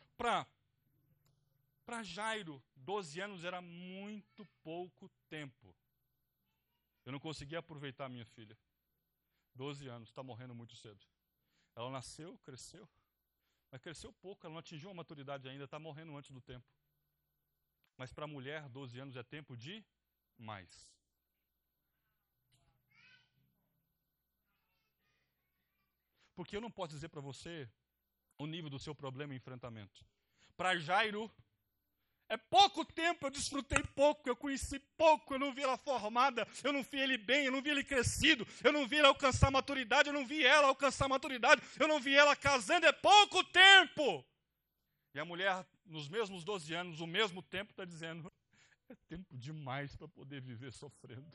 Para Jairo, 12 anos era muito pouco tempo. Eu não conseguia aproveitar a minha filha. 12 anos, está morrendo muito cedo. Ela nasceu, cresceu, mas cresceu pouco, ela não atingiu a maturidade ainda, está morrendo antes do tempo. Mas para a mulher, 12 anos é tempo de mais. Porque eu não posso dizer para você o nível do seu problema e enfrentamento. Para Jairo, é pouco tempo, eu desfrutei pouco, eu conheci pouco, eu não vi ela formada, eu não vi ele bem, eu não vi ele crescido, eu não vi ele alcançar maturidade, eu não vi ela alcançar maturidade, eu não vi ela casando, é pouco tempo. E a mulher, nos mesmos 12 anos, o mesmo tempo, está dizendo, é tempo demais para poder viver sofrendo.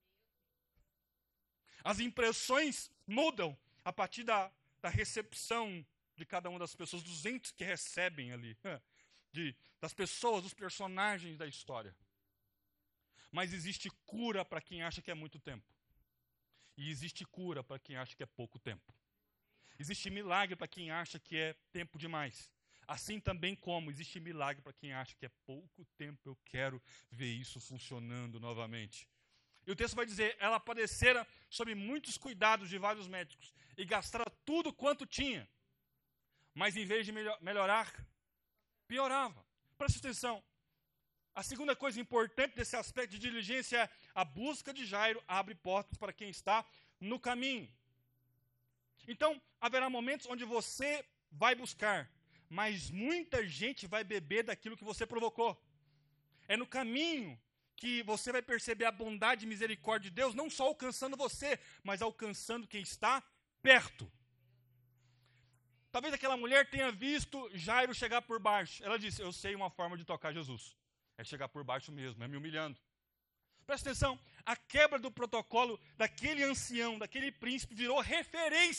As impressões mudam a partir da recepção de cada uma das pessoas, dos entes que recebem ali, das pessoas, dos personagens da história. Mas existe cura para quem acha que é muito tempo. E existe cura para quem acha que é pouco tempo. Existe milagre para quem acha que é tempo demais. Assim também como existe milagre para quem acha que é pouco tempo, eu quero ver isso funcionando novamente. E o texto vai dizer, ela padecera sob muitos cuidados de vários médicos e gastara tudo quanto tinha. Mas em vez de melhorar, piorava. Preste atenção. A segunda coisa importante desse aspecto de diligência é a busca de Jairo abre portas para quem está no caminho. Então, haverá momentos onde você vai buscar, mas muita gente vai beber daquilo que você provocou. É no caminho que você vai perceber a bondade e misericórdia de Deus, não só alcançando você, mas alcançando quem está perto. Talvez aquela mulher tenha visto Jairo chegar por baixo. Ela disse, eu sei uma forma de tocar Jesus. É chegar por baixo mesmo, é me humilhando. Presta atenção, a quebra do protocolo daquele ancião, daquele príncipe, virou referência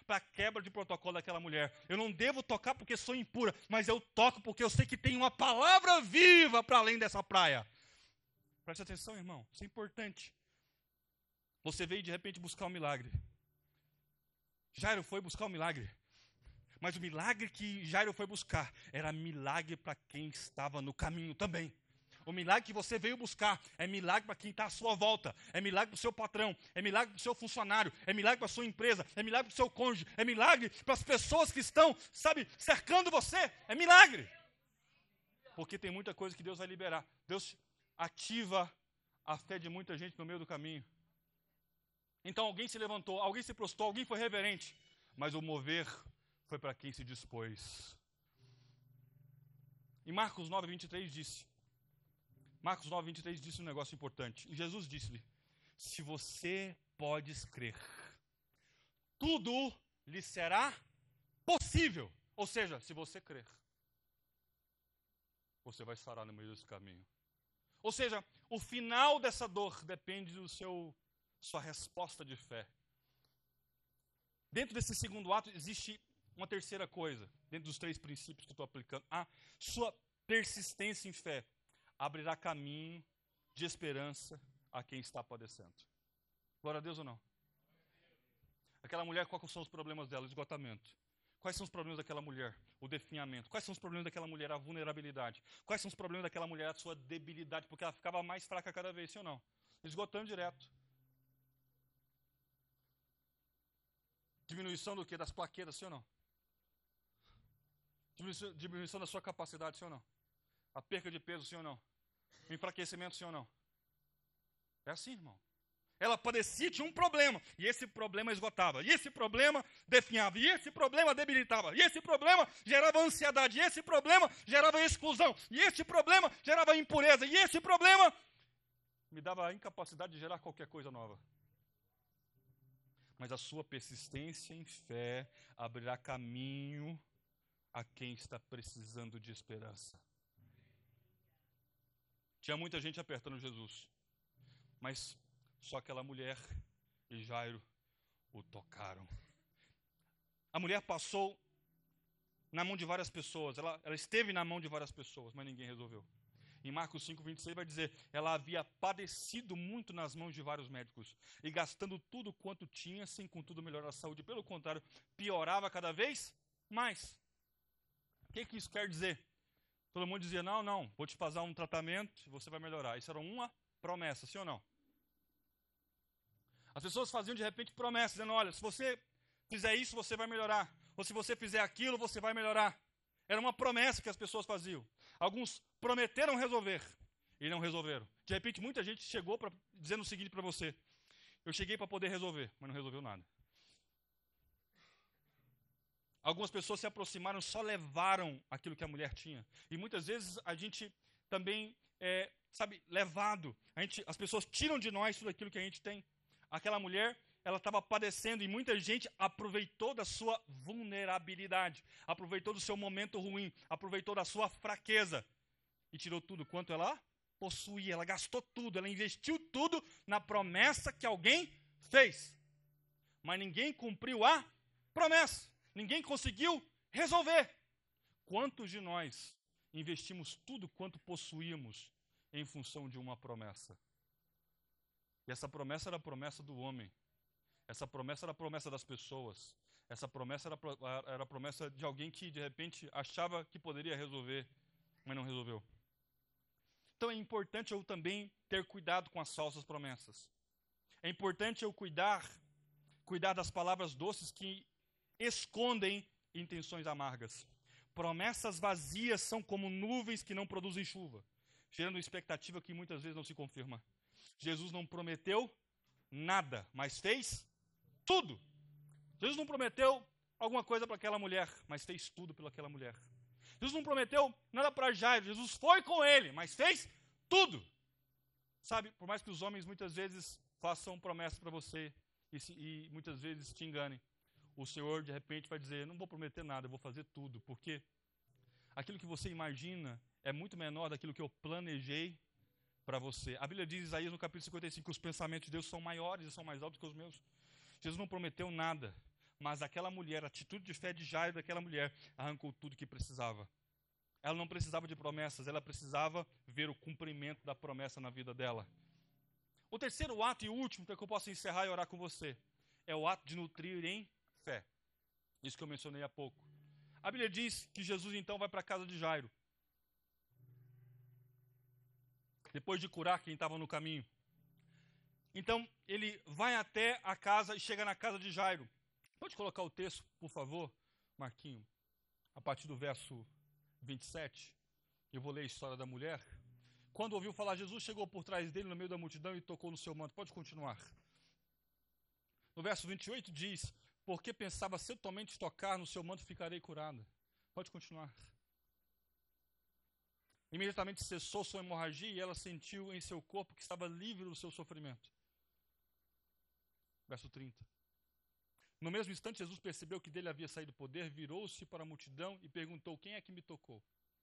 para a quebra de protocolo daquela mulher. Eu não devo tocar porque sou impura, mas eu toco porque eu sei que tem uma palavra viva para além dessa praia. Preste atenção, irmão, isso é importante. Você veio de repente buscar um milagre. Jairo foi buscar um milagre. Mas o milagre que Jairo foi buscar era milagre para quem estava no caminho também. O milagre que você veio buscar é milagre para quem está à sua volta. É milagre para o seu patrão. É milagre para o seu funcionário. É milagre para a sua empresa. É milagre para o seu cônjuge. É milagre para as pessoas que estão, cercando você. É milagre. Porque tem muita coisa que Deus vai liberar. Deus ativa a fé de muita gente no meio do caminho. Então alguém se levantou, alguém se prostrou, alguém foi reverente. Mas o mover foi para quem se dispôs. E Marcos 9:23 disse. Marcos 9:23 disse um negócio importante. E Jesus disse-lhe: se você podes crer, tudo lhe será possível. Ou seja, se você crer, você vai sarar no meio desse caminho. Ou seja, o final dessa dor depende do sua resposta de fé. Dentro desse segundo ato existe uma terceira coisa, dentro dos 3 princípios que eu estou aplicando. A sua persistência em fé abrirá caminho de esperança a quem está padecendo. Glória a Deus ou não? Aquela mulher, quais são os problemas dela? O esgotamento. Quais são os problemas daquela mulher? O definhamento. Quais são os problemas daquela mulher? A vulnerabilidade. Quais são os problemas daquela mulher? A sua debilidade, porque ela ficava mais fraca cada vez, sim ou não? Esgotando direto. Diminuição do quê? Das plaquetas, sim ou não? Diminuição da sua capacidade, sim ou não? A perca de peso, sim ou não? O enfraquecimento, sim ou não? É assim, irmão. Ela padecia, tinha um problema, e esse problema esgotava, e esse problema definhava, e esse problema debilitava, e esse problema gerava ansiedade, e esse problema gerava exclusão, e esse problema gerava impureza, e esse problema me dava a incapacidade de gerar qualquer coisa nova. Mas a sua persistência em fé abrirá caminho a quem está precisando de esperança. Tinha muita gente apertando Jesus, mas só aquela mulher e Jairo o tocaram. A mulher passou na mão de várias pessoas, ela esteve na mão de várias pessoas, mas ninguém resolveu. Em Marcos 5:26 vai dizer, ela havia padecido muito nas mãos de vários médicos, e gastando tudo quanto tinha, sem contudo melhorar a saúde. Pelo contrário, piorava cada vez mais. O que isso quer dizer? Todo mundo dizia, não, vou te fazer um tratamento, você vai melhorar. Isso era uma promessa, sim ou não? As pessoas faziam de repente promessas, dizendo, olha, se você fizer isso, você vai melhorar. Ou se você fizer aquilo, você vai melhorar. Era uma promessa que as pessoas faziam. Alguns prometeram resolver e não resolveram. De repente, muita gente chegou dizendo o seguinte para você, eu cheguei para poder resolver, mas não resolveu nada. Algumas pessoas se aproximaram, só levaram aquilo que a mulher tinha. E muitas vezes a gente também levado. As pessoas tiram de nós tudo aquilo que a gente tem. Aquela mulher, ela estava padecendo e muita gente aproveitou da sua vulnerabilidade, aproveitou do seu momento ruim, aproveitou da sua fraqueza e tirou tudo quanto ela possuía. Ela gastou tudo, ela investiu tudo na promessa que alguém fez. Mas ninguém cumpriu a promessa. Ninguém conseguiu resolver. Quantos de nós investimos tudo quanto possuímos em função de uma promessa? E essa promessa era a promessa do homem. Essa promessa era a promessa das pessoas. Essa promessa era a promessa de alguém que, de repente, achava que poderia resolver, mas não resolveu. Então é importante eu também ter cuidado com as falsas promessas. É importante eu cuidar das palavras doces que escondem intenções amargas. Promessas vazias são como nuvens que não produzem chuva, gerando expectativa que muitas vezes não se confirma. Jesus não prometeu nada, mas fez tudo. Jesus não prometeu alguma coisa para aquela mulher, mas fez tudo pelaquela mulher. Jesus não prometeu nada para Jairo, Jesus foi com ele, mas fez tudo. Sabe, por mais que os homens muitas vezes façam promessas para você e muitas vezes te enganem, o Senhor de repente vai dizer, não vou prometer nada, eu vou fazer tudo, porque aquilo que você imagina é muito menor daquilo que eu planejei para você. A Bíblia diz, Isaías no capítulo 55, que os pensamentos de Deus são maiores e são mais altos que os meus. Jesus não prometeu nada, Mas aquela mulher, a atitude de fé de Jairo daquela mulher, arrancou tudo que precisava. Ela não precisava de promessas, ela precisava ver o cumprimento da promessa na vida dela. O terceiro ato e último, para que eu possa encerrar e orar com você, é o ato de nutrir em fé. Isso que eu mencionei há pouco. A Bíblia diz que Jesus então vai para a casa de Jairo. Depois de curar quem estava no caminho. Então, ele vai até a casa e chega na casa de Jairo. Pode colocar o texto, por favor, Marquinho? A partir do verso 27. Eu vou ler a história da mulher. Quando ouviu falar, Jesus chegou por trás dele no meio da multidão e tocou no seu manto. Pode continuar. No verso 28 diz, porque pensava, se eu somente tocar no seu manto, ficarei curada. Pode continuar. Imediatamente cessou sua hemorragia e ela sentiu em seu corpo que estava livre do seu sofrimento. Verso 30. No mesmo instante, Jesus percebeu que dele havia saído poder, virou-se para a multidão e perguntou, quem é que me tocou?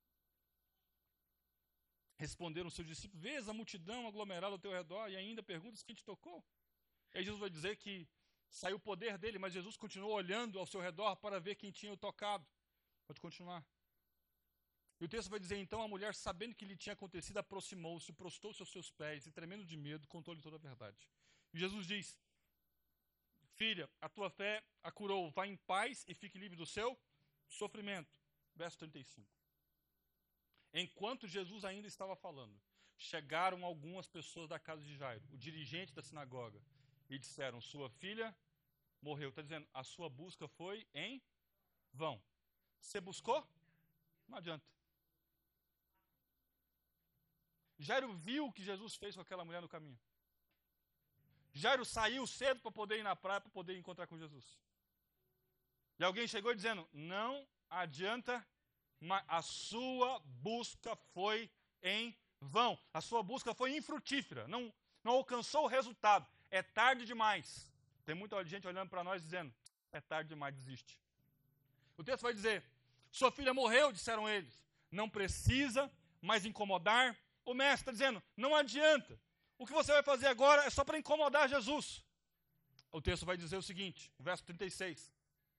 Responderam seus discípulos, vês a multidão aglomerada ao teu redor e ainda perguntas quem te tocou? Aí Jesus vai dizer que saiu o poder dele, mas Jesus continuou olhando ao seu redor para ver quem tinha o tocado. Pode continuar. E o texto vai dizer, então a mulher, sabendo que lhe tinha acontecido, aproximou-se, prostou-se aos seus pés e, tremendo de medo, contou-lhe toda a verdade. E Jesus diz, filha, a tua fé a curou, vá em paz e fique livre do seu sofrimento. Verso 35. Enquanto Jesus ainda estava falando, chegaram algumas pessoas da casa de Jairo, o dirigente da sinagoga, e disseram, sua filha morreu. Está dizendo, a sua busca foi em vão. Você buscou? Não adianta. Jairo viu o que Jesus fez com aquela mulher no caminho. Jairo saiu cedo para poder ir na praia, para poder encontrar com Jesus. E alguém chegou dizendo, não adianta, mas a sua busca foi em vão. A sua busca foi infrutífera, não alcançou o resultado. É tarde demais. Tem muita gente olhando para nós dizendo, é tarde demais, desiste. O texto vai dizer, sua filha morreu, disseram eles. Não precisa mais incomodar o mestre. Está dizendo, não adianta. O que você vai fazer agora é só para incomodar Jesus. O texto vai dizer o seguinte, o verso 36.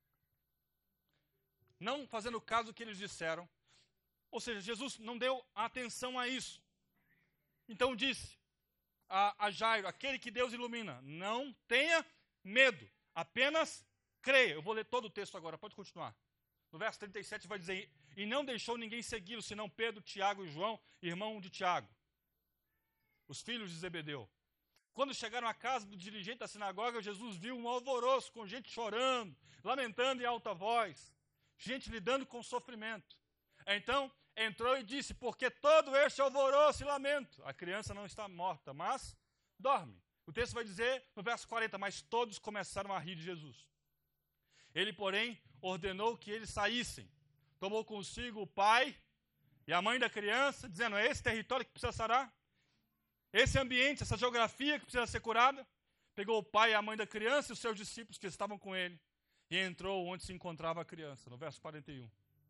Não fazendo caso do que eles disseram. Ou seja, Jesus não deu atenção a isso. Então disse a Jairo, aquele que Deus ilumina, não tenha medo, apenas creia. Eu vou ler todo o texto agora, pode continuar. No verso 37 vai dizer, e não deixou ninguém segui-lo, senão Pedro, Tiago e João, irmão de Tiago, os filhos de Zebedeu. Quando chegaram à casa do dirigente da sinagoga, Jesus viu um alvoroço, com gente chorando, lamentando em alta voz, gente lidando com sofrimento. Então, entrou e disse, porque todo este alvoroço e lamento? A criança não está morta, mas dorme. O texto vai dizer, no verso 40, mas todos começaram a rir de Jesus. Ele, porém, ordenou que eles saíssem. Tomou consigo o pai e a mãe da criança, dizendo, é esse território que precisa sarar? Esse ambiente, essa geografia que precisa ser curada? Pegou o pai e a mãe da criança e os seus discípulos que estavam com ele e entrou onde se encontrava a criança, no verso 41.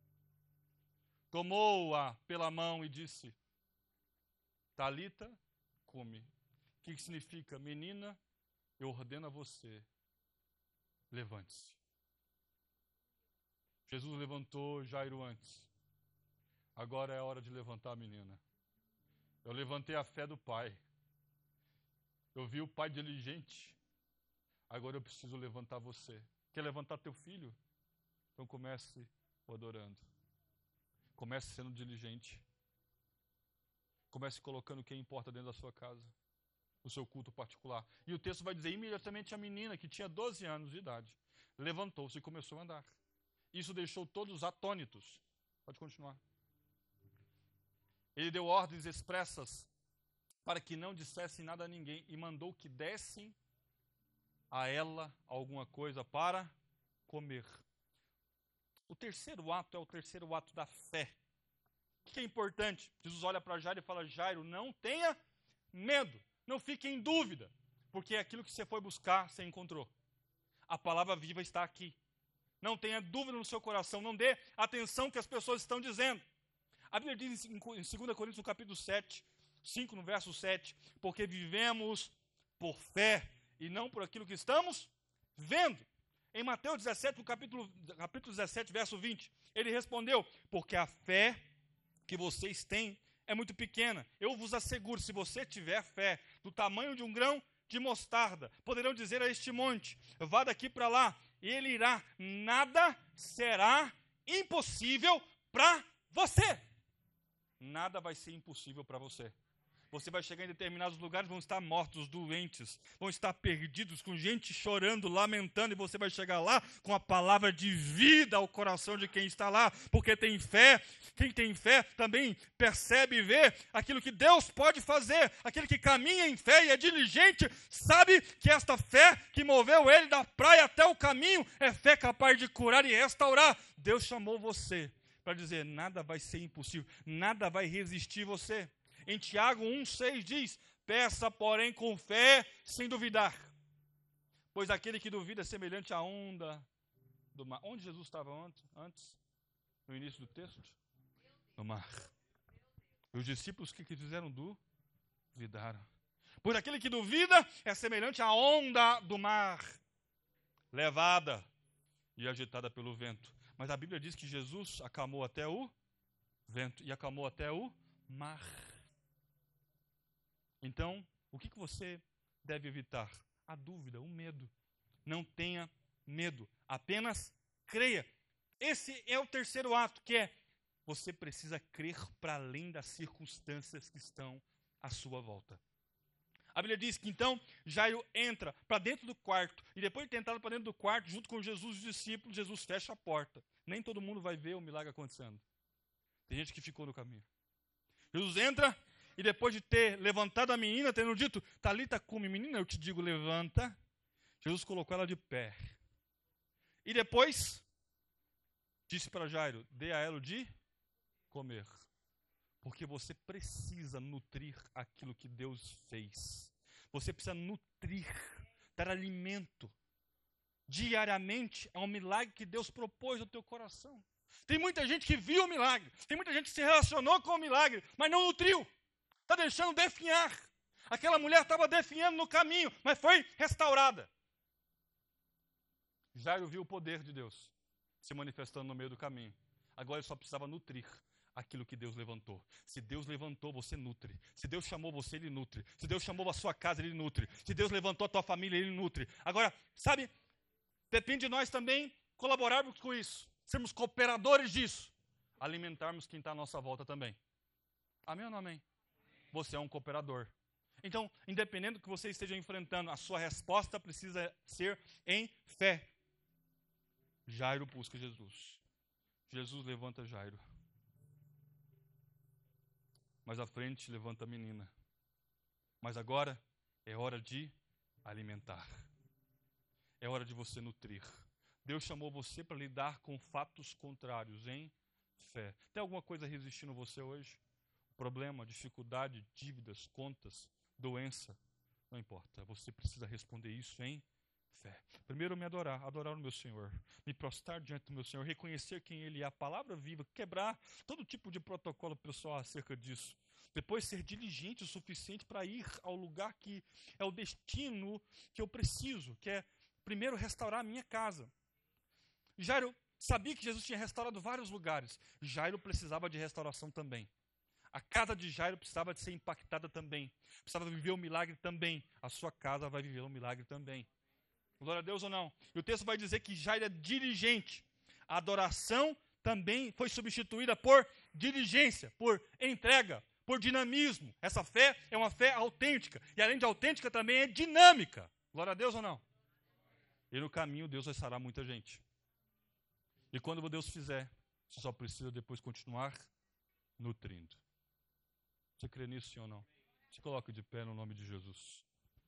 Tomou-a pela mão e disse, Talita, cumi. O que significa? Menina, eu ordeno a você, levante-se. Jesus levantou Jairo antes. Agora é a hora de levantar a menina. Eu levantei a fé do pai. Eu vi o pai diligente. Agora eu preciso levantar você. Quer levantar teu filho? Então comece o adorando. Comece sendo diligente. Comece colocando o que importa dentro da sua casa. O seu culto particular. E o texto vai dizer, imediatamente a menina, que tinha 12 anos de idade, levantou-se e começou a andar. Isso deixou todos atônitos. Pode continuar. Ele deu ordens expressas para que não dissessem nada a ninguém e mandou que dessem a ela alguma coisa para comer. O terceiro ato é o terceiro ato da fé. O que é importante? Jesus olha para Jairo e fala, Jairo, não tenha medo, não fique em dúvida, porque aquilo que você foi buscar, você encontrou. A palavra viva está aqui. Não tenha dúvida no seu coração, não dê atenção que as pessoas estão dizendo. A Bíblia diz em 2 Coríntios, no capítulo 7, 5, no verso 7, porque vivemos por fé e não por aquilo que estamos vendo. Em Mateus 17, no capítulo 17, verso 20, ele respondeu, porque a fé que vocês têm é muito pequena. Eu vos asseguro, se você tiver fé do tamanho de um grão de mostarda, poderão dizer a este monte, vá daqui para lá, e ele irá, nada será impossível para você. Nada vai ser impossível para você. Você vai chegar em determinados lugares, vão estar mortos, doentes, vão estar perdidos, com gente chorando, lamentando, e você vai chegar lá com a palavra de vida ao coração de quem está lá, porque tem fé. Quem tem fé também percebe e vê aquilo que Deus pode fazer. Aquele que caminha em fé e é diligente, sabe que esta fé que moveu ele da praia até o caminho, é fé capaz de curar e restaurar. Deus chamou você para dizer, nada vai ser impossível, nada vai resistir você. Em Tiago 1,6 diz, peça, porém, com fé, sem duvidar. Pois aquele que duvida é semelhante à onda do mar. Onde Jesus estava antes? No início do texto? No mar. E os discípulos que fizeram? Duvidaram. Pois aquele que duvida é semelhante à onda do mar, levada e agitada pelo vento. Mas a Bíblia diz que Jesus acalmou até o vento e acalmou até o mar. Então, o que você deve evitar? A dúvida, o medo. Não tenha medo, apenas creia. Esse é o terceiro ato, que é, você precisa crer para além das circunstâncias que estão à sua volta. A Bíblia diz que então, Jairo entra para dentro do quarto, e depois de ter entrado para dentro do quarto, junto com Jesus e os discípulos, Jesus fecha a porta. Nem todo mundo vai ver o milagre acontecendo. Tem gente que ficou no caminho. Jesus entra, e depois de ter levantado a menina, tendo dito, Talita cumi, menina, eu te digo, levanta. Jesus colocou ela de pé. E depois, disse para Jairo, dê a ela o de comer. Porque você precisa nutrir aquilo que Deus fez. Você precisa nutrir, dar alimento. Diariamente, a um milagre que Deus propôs no teu coração. Tem muita gente que viu o milagre. Tem muita gente que se relacionou com o milagre, mas não nutriu. Está deixando definhar. Aquela mulher estava definhando no caminho, mas foi restaurada. Jairo viu o poder de Deus se manifestando no meio do caminho. Agora ele só precisava nutrir aquilo que Deus levantou. Se Deus levantou, você nutre. Se Deus chamou você, Ele nutre. Se Deus chamou a sua casa, Ele nutre. Se Deus levantou a tua família, Ele nutre. Agora, sabe, depende de nós também colaborarmos com isso. Sermos cooperadores disso. Alimentarmos quem está à nossa volta também. Amém ou não amém? Você é um cooperador. Então, independente do que você esteja enfrentando, a sua resposta precisa ser em fé. Jairo busca Jesus. Jesus levanta Jairo. Mais à frente levanta a menina. Mas agora é hora de alimentar. É hora de você nutrir. Deus chamou você para lidar com fatos contrários em fé. Tem alguma coisa resistindo você hoje? Problema, dificuldade, dívidas, contas, doença, não importa. Você precisa responder isso em fé. Primeiro me adorar o meu Senhor, me prostrar diante do meu Senhor, reconhecer quem Ele é, a palavra viva, quebrar todo tipo de protocolo pessoal acerca disso. Depois ser diligente o suficiente para ir ao lugar que é o destino que eu preciso, que é primeiro restaurar a minha casa. Jairo sabia que Jesus tinha restaurado vários lugares. Jairo precisava de restauração também. A casa de Jairo precisava de ser impactada também. Precisava viver um milagre também. A sua casa vai viver um milagre também. Glória a Deus ou não? E o texto vai dizer que Jairo é diligente. A adoração também foi substituída por diligência, por entrega, por dinamismo. Essa fé é uma fé autêntica. E além de autêntica, também é dinâmica. Glória a Deus ou não? E no caminho Deus vai sarar muita gente. E quando Deus fizer, você só precisa depois continuar nutrindo. Você crê nisso, sim ou não? Se coloque de pé no nome de Jesus.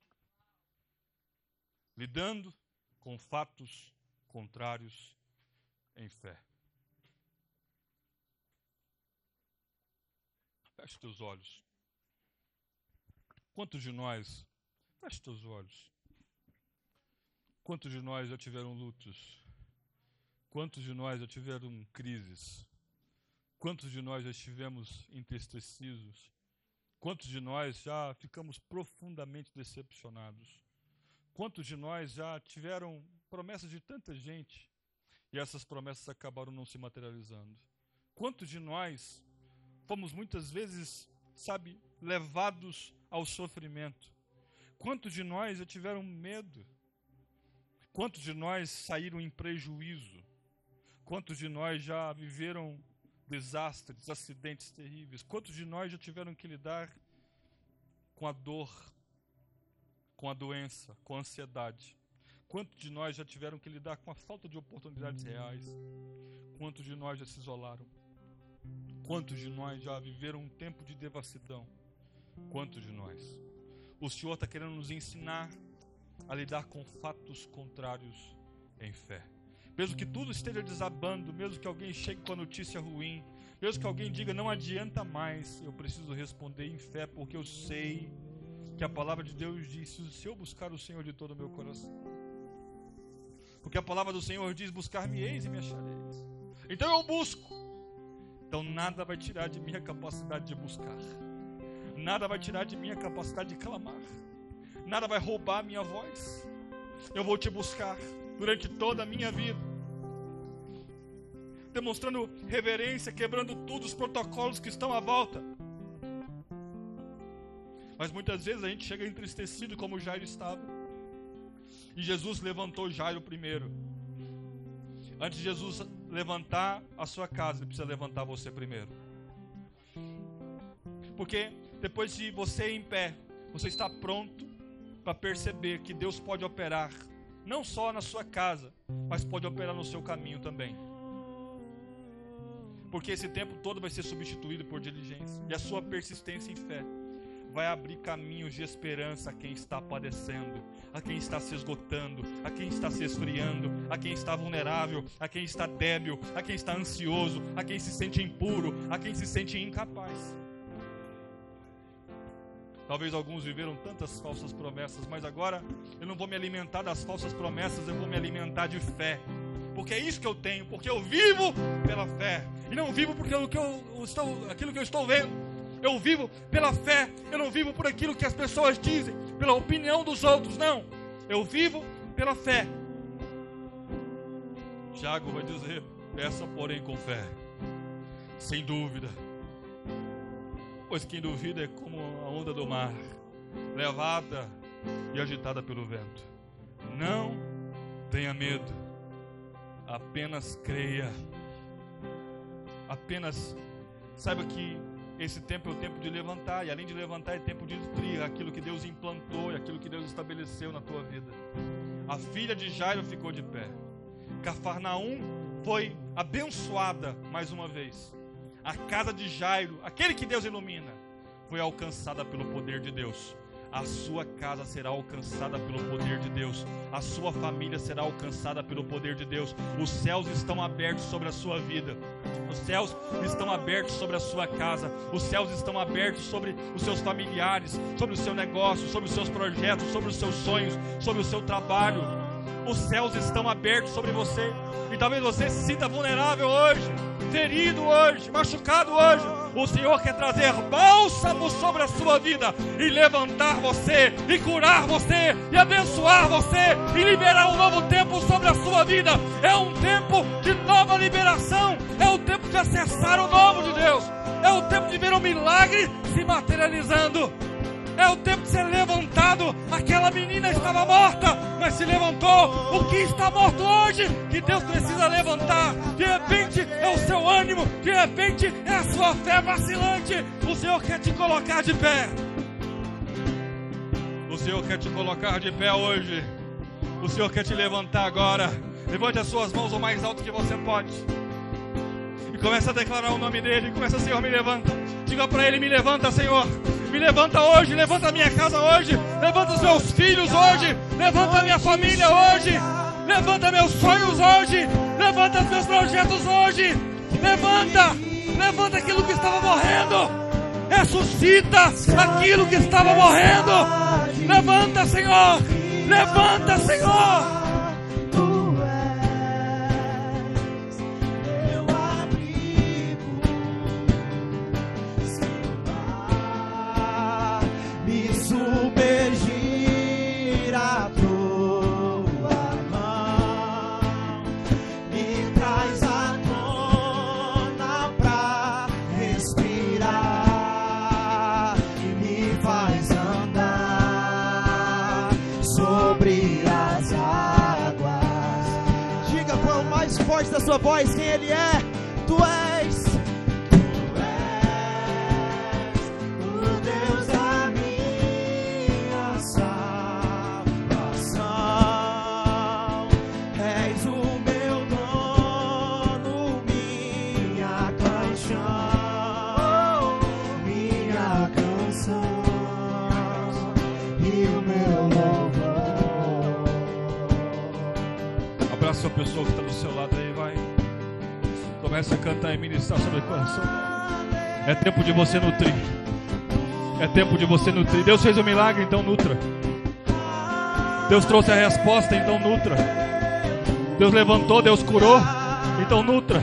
Lidando com fatos contrários em fé. Feche teus olhos. Quantos de nós, feche teus olhos. Quantos de nós já tiveram lutos? Quantos de nós já tiveram crises? Quantos de nós já estivemos entristecidos? Quantos de nós já ficamos profundamente decepcionados? Quantos de nós já tiveram promessas de tanta gente e essas promessas acabaram não se materializando. Quantos de nós fomos muitas vezes, levados ao sofrimento? Quantos de nós já tiveram medo? Quantos de nós saíram em prejuízo? Quantos de nós já viveram desastres, acidentes terríveis? Quantos de nós já tiveram que lidar com a dor, com a doença, com a ansiedade? Quantos de nós já tiveram que lidar com a falta de oportunidades reais? Quantos de nós já se isolaram? Quantos de nós já viveram um tempo de devassidão? Quantos de nós? O Senhor está querendo nos ensinar a lidar com fatos contrários em fé. Mesmo que tudo esteja desabando, mesmo que alguém chegue com a notícia ruim, mesmo que alguém diga não adianta mais, eu preciso responder em fé, porque eu sei que a palavra de Deus diz: se eu buscar o Senhor de todo o meu coração, porque a palavra do Senhor diz: buscar-me-eis e me achareis. Então eu busco. Então nada vai tirar de mim a capacidade de buscar, nada vai tirar de mim a capacidade de clamar, nada vai roubar a minha voz. Eu vou te buscar durante toda a minha vida, demonstrando reverência, quebrando todos os protocolos que estão à volta. Mas muitas vezes a gente chega entristecido, como Jairo estava, e Jesus levantou Jairo primeiro. Antes de Jesus levantar a sua casa, ele precisa levantar você primeiro. Porque depois de você em pé, você está pronto para perceber que Deus pode operar não só na sua casa, mas pode operar no seu caminho também. Porque esse tempo todo vai ser substituído por diligência, e a sua persistência em fé vai abrir caminhos de esperança a quem está padecendo, a quem está se esgotando, a quem está se esfriando, a quem está vulnerável, a quem está débil, a quem está ansioso, a quem se sente impuro, a quem se sente incapaz. Talvez alguns viveram tantas falsas promessas, mas agora eu não vou me alimentar das falsas promessas, eu vou me alimentar de fé. Porque é isso que eu tenho, porque eu vivo pela fé. E não vivo porque aquilo que eu estou vendo. Eu vivo pela fé, eu não vivo por aquilo que as pessoas dizem, pela opinião dos outros, não. Eu vivo pela fé. Tiago vai dizer: peça porém com fé, sem dúvida. Pois quem duvida é como a onda do mar, levada e agitada pelo vento. Não tenha medo, apenas creia. Apenas saiba que esse tempo é o tempo de levantar, e além de levantar é tempo de nutrir aquilo que Deus implantou e aquilo que Deus estabeleceu na tua vida. A filha de Jairo ficou de pé. Cafarnaum foi abençoada mais uma vez. A casa de Jairo, aquele que Deus ilumina, foi alcançada pelo poder de Deus. A sua casa será alcançada pelo poder de Deus. A sua família será alcançada pelo poder de Deus. Os céus estão abertos sobre a sua vida. Os céus estão abertos sobre a sua casa. Os céus estão abertos sobre os seus familiares, sobre o seu negócio, sobre os seus projetos, sobre os seus sonhos, sobre o seu trabalho. Os céus estão abertos sobre você. E talvez você se sinta vulnerável hoje, ferido hoje, machucado hoje. O Senhor quer trazer bálsamo sobre a sua vida e levantar você, e curar você, e abençoar você, e liberar um novo tempo sobre a sua vida. É um tempo de nova liberação, é o tempo de acessar o novo de Deus, é o tempo de ver um milagre se materializando. É o tempo de ser levantado. Aquela menina estava morta, mas se levantou. O que está morto hoje, que Deus precisa levantar. De repente é o seu ânimo, de repente é a sua fé vacilante. O Senhor quer te colocar de pé. O Senhor quer te colocar de pé hoje. O Senhor quer te levantar agora. Levante as suas mãos o mais alto que você pode e comece a declarar o nome dele. Começa: Senhor, me levanta. Diga para ele: me levanta, Senhor. Me levanta hoje, levanta a minha casa hoje, levanta os meus filhos hoje, levanta a minha família hoje, levanta meus sonhos hoje, levanta os meus projetos hoje, levanta aquilo que estava morrendo, ressuscita aquilo que estava morrendo, levanta, Senhor, levanta, Senhor. Submergir a tua mão. voz da sua voz quem Ele é. Tu és o Deus da minha salvação. És o meu dono, minha paixão, minha canção e o meu louvor. Abraça a pessoa que está do seu lado aí, vai. Começa a cantar e ministrar sobre o coração. É tempo de você nutrir. É tempo de você nutrir. Deus fez um milagre, então nutra. Deus trouxe a resposta, então nutra. Deus levantou, Deus curou, então nutra.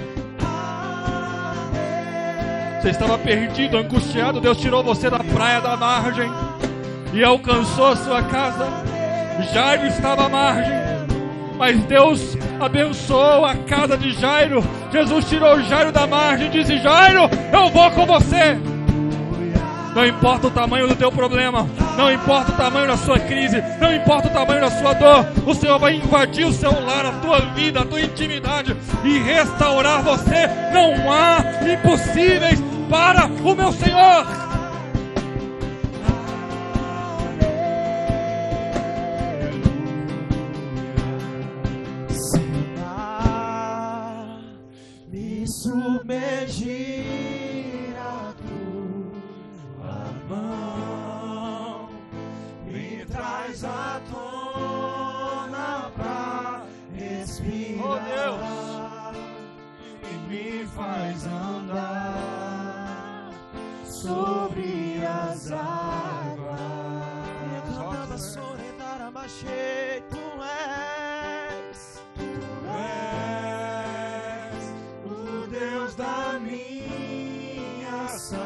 Você estava perdido, angustiado, Deus tirou você da praia da margem e alcançou a sua casa. Jairo estava à margem, mas Deus abençoou a casa de Jairo. Jesus tirou Jairo da margem e disse: Jairo, eu vou com você. Não importa o tamanho do teu problema, não importa o tamanho da sua crise, não importa o tamanho da sua dor, o Senhor vai invadir o seu lar, a tua vida, a tua intimidade e restaurar você. Não há impossíveis para o meu Senhor. Me submergir a tua mão, me traz à tona pra respirar, Oh, Deus. e me faz andar sobre as águas. Cantava soledar a machê, tu és o Deus da minha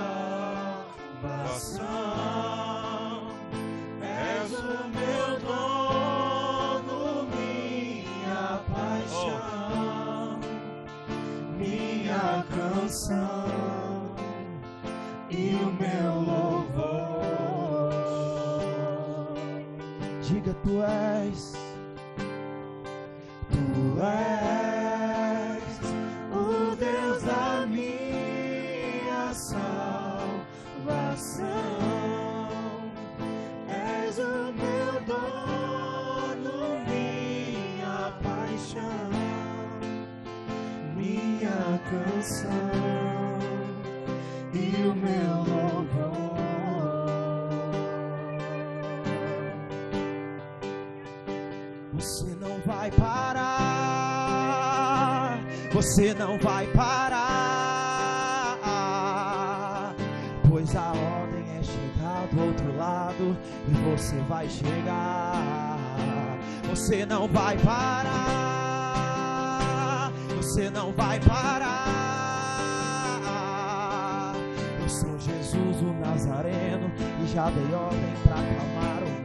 salvação. És o meu dono, minha paixão, minha canção e o meu louvor. Diga, tu és o Deus da minha salvação. És o meu dono, minha paixão, minha canção e o meu louvor. Você não vai parar, você não vai parar, pois a ordem é chegar do outro lado e você vai chegar. Você não vai parar, você não vai parar. Eu sou Jesus o Nazareno e já dei ordem pra acalmar o mar.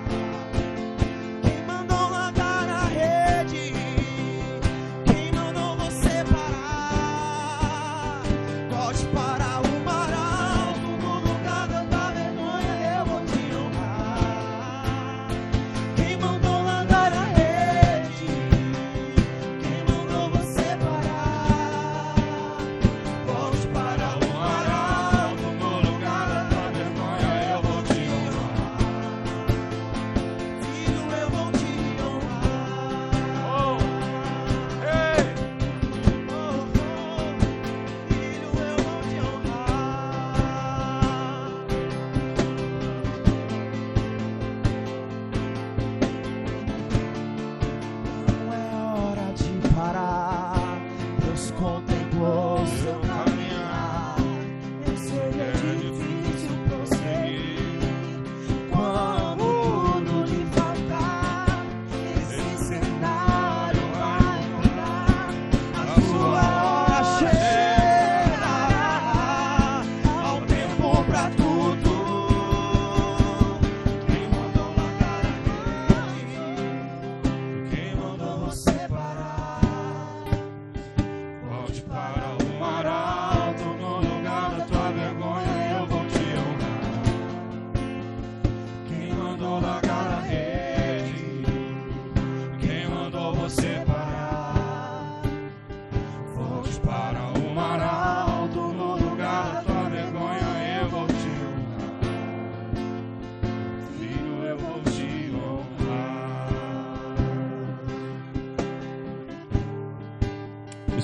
Quem mandou largar a rede? Quem mandou você parar? Pode parar o mar alto, no lugar da vergonha eu vou te honrar. Quem mandou largar a rede? Quem mandou você parar? Pode parar o mar alto, no lugar da vergonha eu vou te honrar.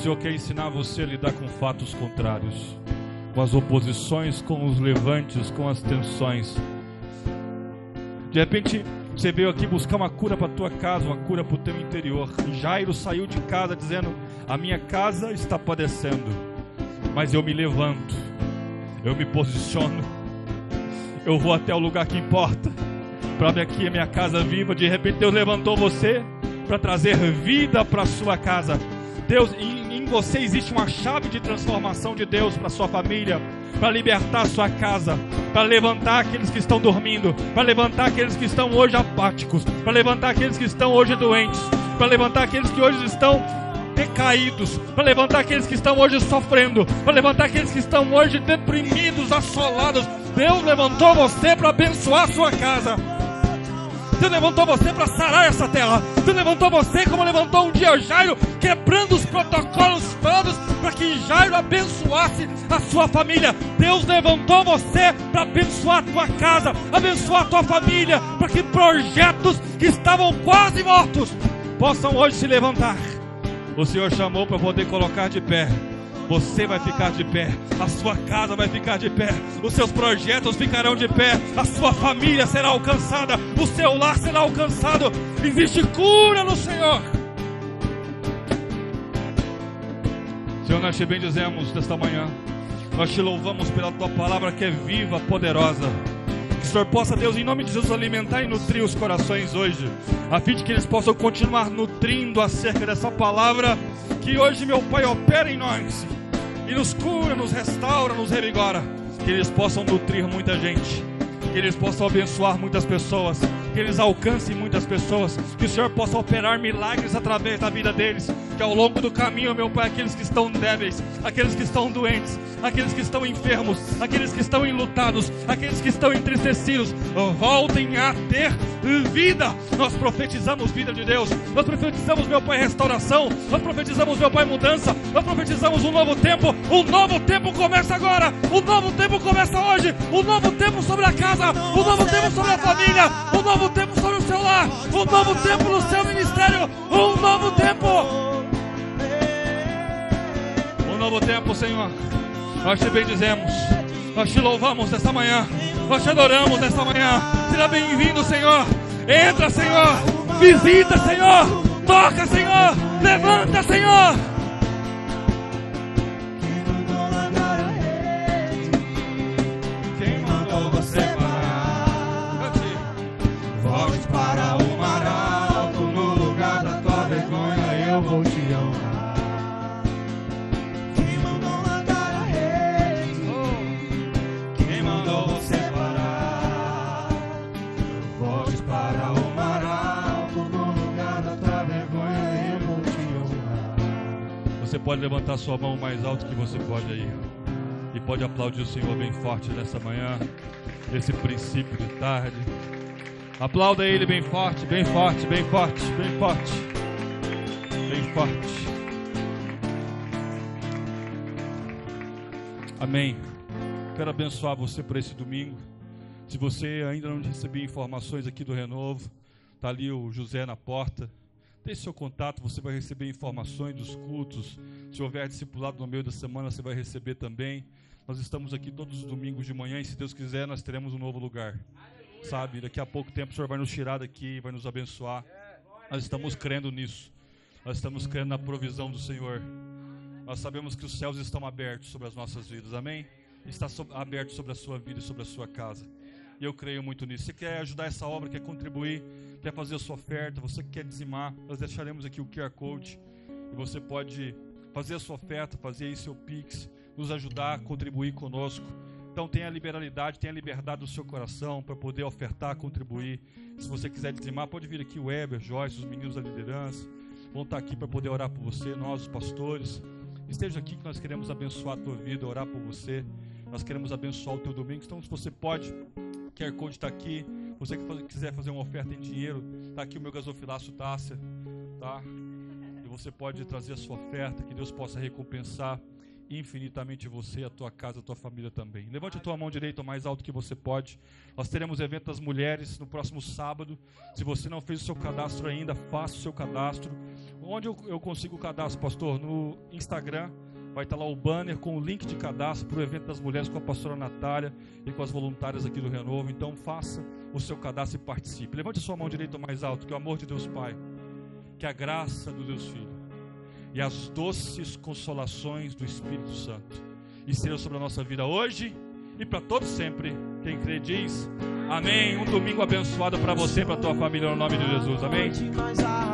Senhor quer ensinar você a lidar com fatos contrários, com as oposições, com os levantes, com as tensões. De repente, você veio aqui buscar uma cura para a tua casa, uma cura para o teu interior. Jairo saiu de casa dizendo: a minha casa está padecendo, mas eu me levanto, eu me posiciono, eu vou até o lugar que importa, para ver aqui a minha casa viva. De repente Deus levantou você para trazer vida para a sua casa. Deus, em você existe uma chave de transformação de Deus para a sua família, para libertar a sua casa, para levantar aqueles que estão dormindo, para levantar aqueles que estão hoje apáticos, para levantar aqueles que estão hoje doentes, para levantar aqueles que hoje estão decaídos, para levantar aqueles que estão hoje sofrendo, para levantar aqueles que estão hoje deprimidos, assolados. Deus levantou você para abençoar a sua casa. Deus levantou você para sarar essa terra. Deus levantou você como levantou um dia Jairo, quebrando os protocolos todos para que Jairo abençoasse a sua família. Deus levantou você para abençoar a tua casa, abençoar a tua família, para que projetos que estavam quase mortos possam hoje se levantar. O Senhor chamou para poder colocar de pé. Você vai ficar de pé, a sua casa vai ficar de pé, os seus projetos ficarão de pé, a sua família será alcançada, o seu lar será alcançado. Existe cura no Senhor. Senhor, nós te bendizemos nesta manhã, nós te louvamos pela tua palavra que é viva, poderosa. Que o Senhor possa, Deus, em nome de Jesus, alimentar e nutrir os corações hoje, a fim de que eles possam continuar nutrindo acerca dessa palavra que hoje, meu Pai, opera em nós e nos cura, nos restaura, nos revigora. Que eles possam nutrir muita gente, que eles possam abençoar muitas pessoas, que eles alcancem muitas pessoas, que o Senhor possa operar milagres através da vida deles, que ao longo do caminho, meu Pai, aqueles que estão débeis, aqueles que estão doentes, aqueles que estão enfermos, aqueles que estão enlutados, aqueles que estão entristecidos, voltem a ter vida. Nós profetizamos vida de Deus, nós profetizamos, meu Pai, restauração, nós profetizamos, meu Pai, mudança, nós profetizamos um novo tempo. O novo tempo começa agora, o novo tempo começa hoje, o novo tempo sobre a casa, o novo tempo sobre a família, o novo tempo sobre o seu lar, o novo tempo no seu ministério, um novo tempo. Um novo tempo, Senhor. Nós te bendizemos, nós te louvamos nesta manhã, nós te adoramos nesta manhã. Seja bem-vindo, Senhor. Entra, Senhor. Visita, Senhor. Toca, Senhor. Levanta, Senhor. Quem mandou você parar? Volte para o mar alto, no lugar da tua vergonha eu vou te honrar. Você pode levantar sua mão mais alto que você pode aí e pode aplaudir o Senhor bem forte nessa manhã, nesse princípio de tarde. Aplauda Ele bem forte, bem forte, bem forte, bem forte, bem forte. Amém. Quero abençoar você por esse domingo. Se você ainda não recebeu informações aqui do Renovo, está ali o José na porta. Deixe seu contato, você vai receber informações dos cultos. Se houver discipulado no meio da semana, você vai receber também. Nós estamos aqui todos os domingos de manhã e, se Deus quiser, nós teremos um novo lugar. Sabe, daqui a pouco tempo o Senhor vai nos tirar daqui, vai nos abençoar. Nós estamos crendo nisso. Nós estamos crendo na provisão do Senhor. Nós sabemos que os céus estão abertos sobre as nossas vidas, amém? Está aberto sobre a sua vida e sobre a sua casa. E eu creio muito nisso. Você quer ajudar essa obra, quer contribuir, quer fazer a sua oferta, você quer dizimar, nós deixaremos aqui o QR Code e você pode fazer a sua oferta, fazer aí seu Pix, nos ajudar, contribuir conosco. Então tenha a liberalidade, tenha a liberdade do seu coração para poder ofertar, contribuir. Se você quiser dizimar, pode vir aqui o Weber, Joyce, os meninos da liderança, vão estar aqui para poder orar por você, nós os pastores. Esteja aqui que nós queremos abençoar a tua vida, orar por você. Nós queremos abençoar o teu domingo. Então, se você pode, o QR Code está aqui. Você que quiser fazer uma oferta em dinheiro, está aqui o meu gasofilaço Tássia, tá? E você pode trazer a sua oferta, que Deus possa recompensar infinitamente você, a tua casa, a tua família também. Levante a tua mão direita o mais alto que você pode. Nós teremos evento das mulheres no próximo sábado. Se você não fez o seu cadastro ainda, faça o seu cadastro. Onde eu consigo o cadastro, pastor? No Instagram. Vai estar lá o banner com o link de cadastro para o evento das mulheres com a pastora Natália e com as voluntárias aqui do Renovo. Então faça o seu cadastro e participe. Levante a sua mão direita o mais alto, que o amor de Deus Pai, que a graça do Deus Filho e as doces consolações do Espírito Santo estejam sobre a nossa vida hoje e para todos sempre. Quem crê diz amém. Um domingo abençoado para você e para a tua família no nome de Jesus. Amém.